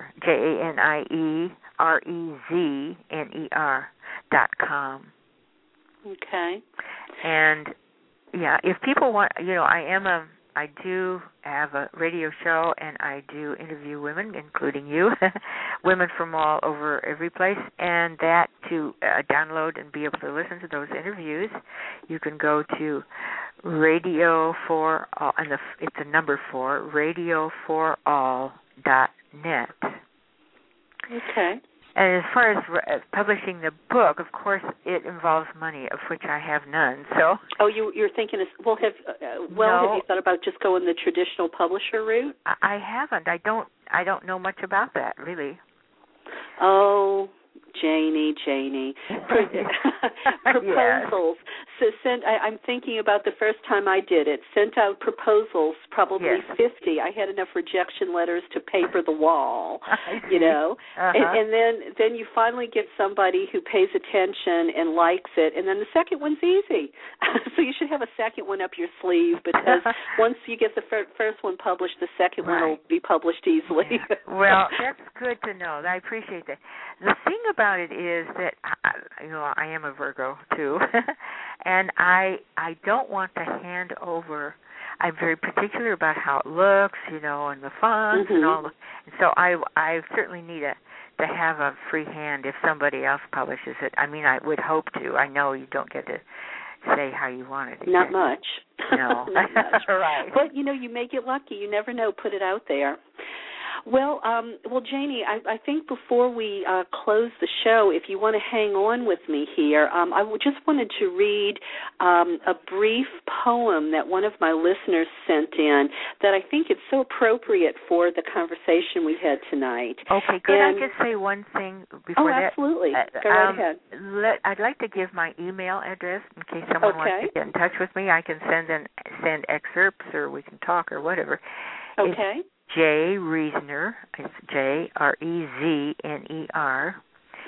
[SPEAKER 2] JanieReezner.com.
[SPEAKER 1] Okay.
[SPEAKER 2] And yeah, if people want, I do have a radio show, and I do interview women, including you, women from all over every place, and that to download and be able to listen to those interviews, you can go to Radio for All, and it's a number 4, radioforall.net.
[SPEAKER 1] Okay.
[SPEAKER 2] And as far as publishing the book, of course, it involves money, of which I have none. So.
[SPEAKER 1] Oh, you're thinking, have you thought about just going the traditional publisher route?
[SPEAKER 2] I haven't. I don't know much about that, really.
[SPEAKER 1] Oh, Janie. Proposals.
[SPEAKER 2] Yes.
[SPEAKER 1] So I'm thinking about the first time I did it. Sent out proposals, probably 50. I had enough rejection letters to paper the wall, and then you finally get somebody who pays attention and likes it, and then the second one's easy. So you should have a second one up your sleeve, because once you get the first one published, the second one will be published easily.
[SPEAKER 2] Yeah. Well, that's good to know. I appreciate that. The thing about it is that I am a Virgo too, and I don't want to hand over. I'm very particular about how it looks, and the fonts and all. And so I certainly need to have a free hand if somebody else publishes it. I mean, I would hope to. I know you don't get to say how you want it.
[SPEAKER 1] Not much.
[SPEAKER 2] No.
[SPEAKER 1] Not much.
[SPEAKER 2] Right.
[SPEAKER 1] But, you may get lucky. You never know. Put it out there. Well, Janie, I think before we close the show, if you want to hang on with me here, I just wanted to read a brief poem that one of my listeners sent in that I think is so appropriate for the conversation we've had tonight.
[SPEAKER 2] Okay, could I just say one thing before that?
[SPEAKER 1] Oh, absolutely. Go right ahead.
[SPEAKER 2] I'd like to give my email address in case someone wants to get in touch with me. I can send excerpts, or we can talk, or whatever.
[SPEAKER 1] Okay.
[SPEAKER 2] It's J. Reasoner, it's JREZNER,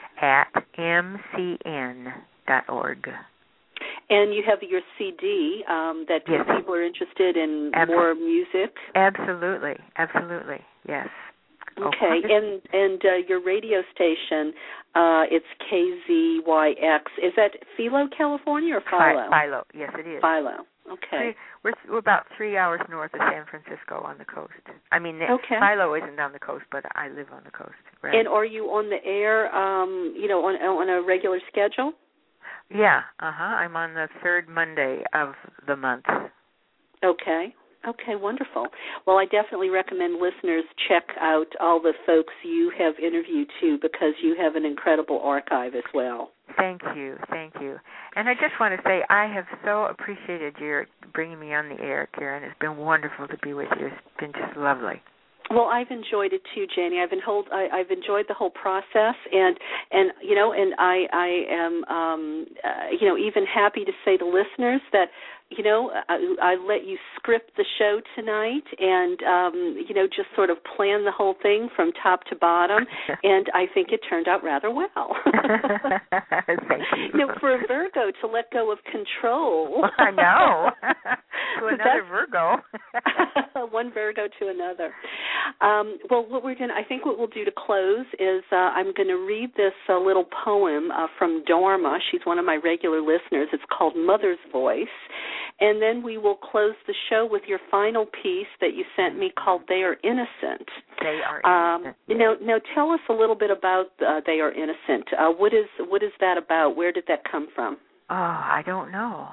[SPEAKER 2] @mcn.org.
[SPEAKER 1] And you have your CD that if people are interested in more music?
[SPEAKER 2] Absolutely, yes.
[SPEAKER 1] Okay, and your radio station, it's KZYX. Is that Philo, California, or Philo?
[SPEAKER 2] Philo, yes, it is.
[SPEAKER 1] Philo, okay.
[SPEAKER 2] We're about 3 hours north of San Francisco on the coast. I mean, Philo isn't on the coast, but I live on the coast. Right?
[SPEAKER 1] And are you on the air, on a regular schedule?
[SPEAKER 2] Yeah, I'm on the third Monday of the month.
[SPEAKER 1] Okay, wonderful. Well, I definitely recommend listeners check out all the folks you have interviewed, too, because you have an incredible archive as well.
[SPEAKER 2] Thank you. And I just want to say I have so appreciated your bringing me on the air, Karen. It's been wonderful to be with you. It's been just lovely.
[SPEAKER 1] Well, I've enjoyed it too, Janie. I've enjoyed the whole process, and I am even happy to say to listeners that I let you script the show tonight, and just sort of plan the whole thing from top to bottom, and I think it turned out rather well.
[SPEAKER 2] Thank you.
[SPEAKER 1] For a Virgo to let go of control.
[SPEAKER 2] I know. To another Virgo.
[SPEAKER 1] One Virgo to another. Well, I think what we'll do to close is I'm going to read this little poem from Dharma. She's one of my regular listeners. It's called Mother's Voice. And then we will close the show with your final piece that you sent me called They Are Innocent.
[SPEAKER 2] They Are Innocent.
[SPEAKER 1] Now tell us a little bit about They Are Innocent. What is that about? Where did that come from?
[SPEAKER 2] Oh, I don't know.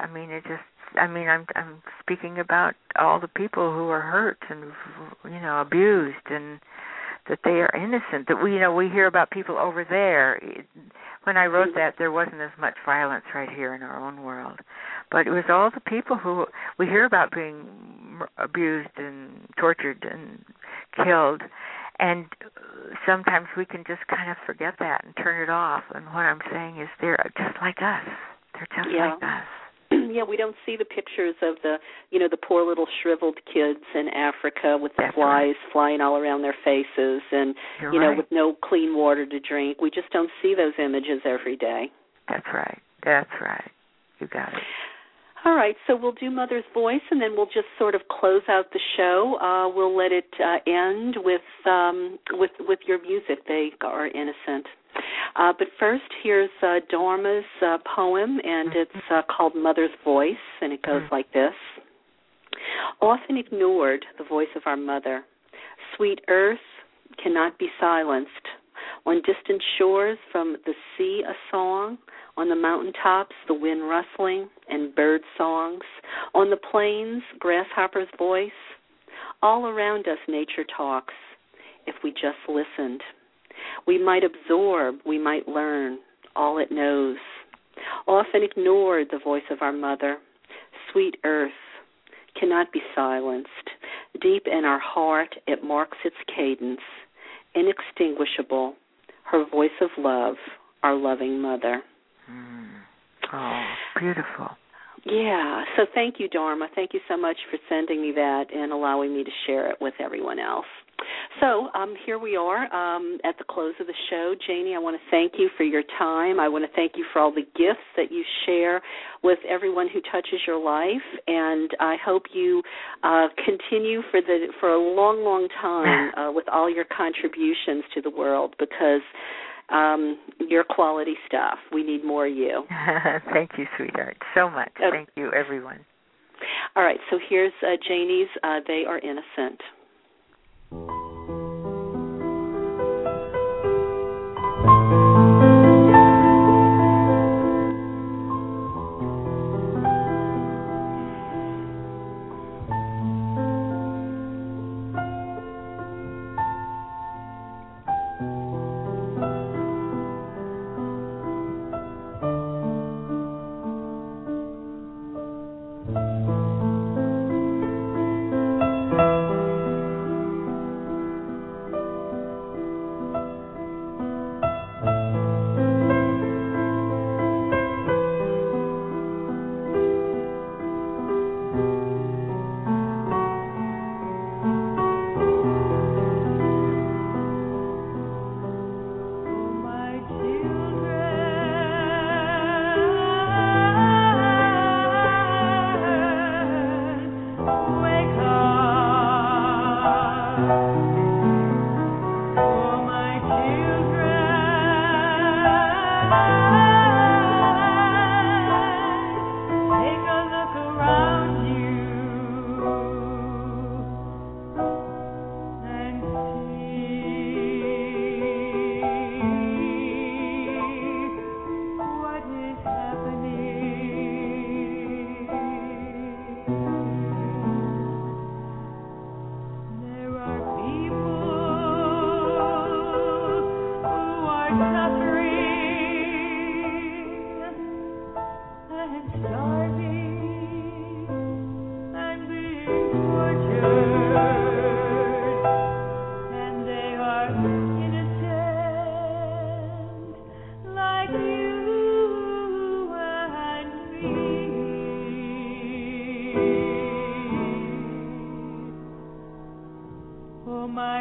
[SPEAKER 2] I'm speaking about all the people who are hurt and abused, and that they are innocent. That we hear about people over there. When I wrote that, there wasn't as much violence right here in our own world, but it was all the people who we hear about being abused and tortured and killed, and sometimes we can just kind of forget that and turn it off. And what I'm saying is, they're just like us. They're just like us.
[SPEAKER 1] Yeah, we don't see the pictures of the poor little shriveled kids in Africa with the flies flying all around their faces and, with no clean water to drink. We just don't see those images every day.
[SPEAKER 2] That's right. You got it.
[SPEAKER 1] All right, so we'll do Mother's Voice, and then we'll just sort of close out the show. We'll let it end with your music. They Are Innocent. But first, here's Dharma's poem, and it's called Mother's Voice, and it goes like this. Often ignored, the voice of our mother. Sweet earth cannot be silenced. On distant shores, from the sea a song. On the mountaintops, the wind rustling and bird songs. On the plains, grasshopper's voice. All around us, nature talks, if we just listened. We might absorb, we might learn all it knows. Often ignored, the voice of our mother. Sweet earth cannot be silenced. Deep in our heart, it marks its cadence. Inextinguishable, her voice of love, our loving mother.
[SPEAKER 2] Oh, beautiful.
[SPEAKER 1] Yeah, so thank you, Dharma. Thank you so much for sending me that and allowing me to share it with everyone else. So here we are at the close of the show. Janie, I want to thank you for your time. I want to thank you for all the gifts that you share with everyone who touches your life, and I hope you continue for a long, long time with all your contributions to the world, because you're quality stuff. We need more of you.
[SPEAKER 2] Thank you, sweetheart, so much. Okay. Thank you, everyone.
[SPEAKER 1] All right, so here's Janie's They Are Innocent.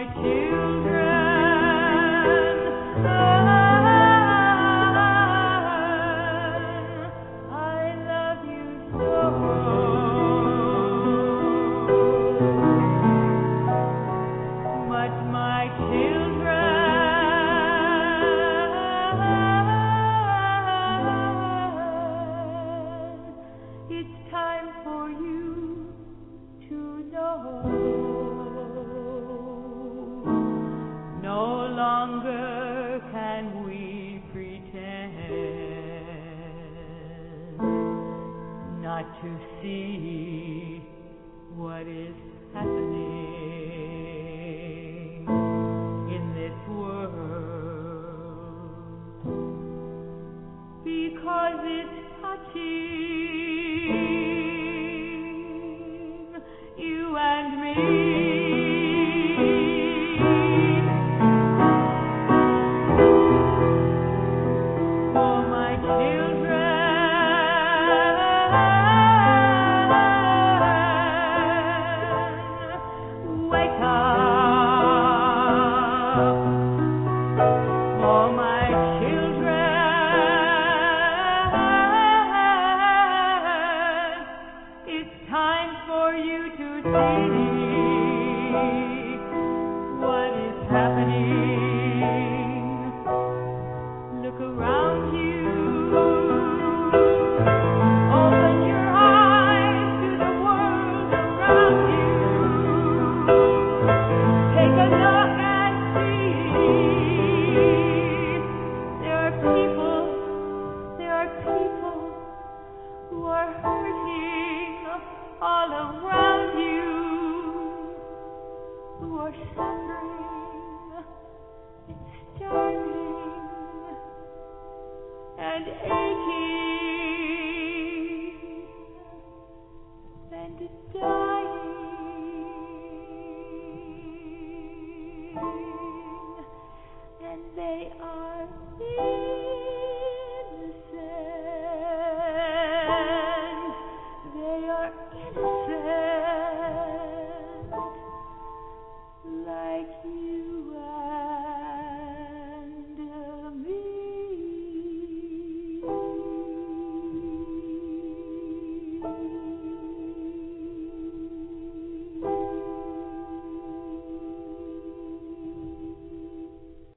[SPEAKER 4] and aching.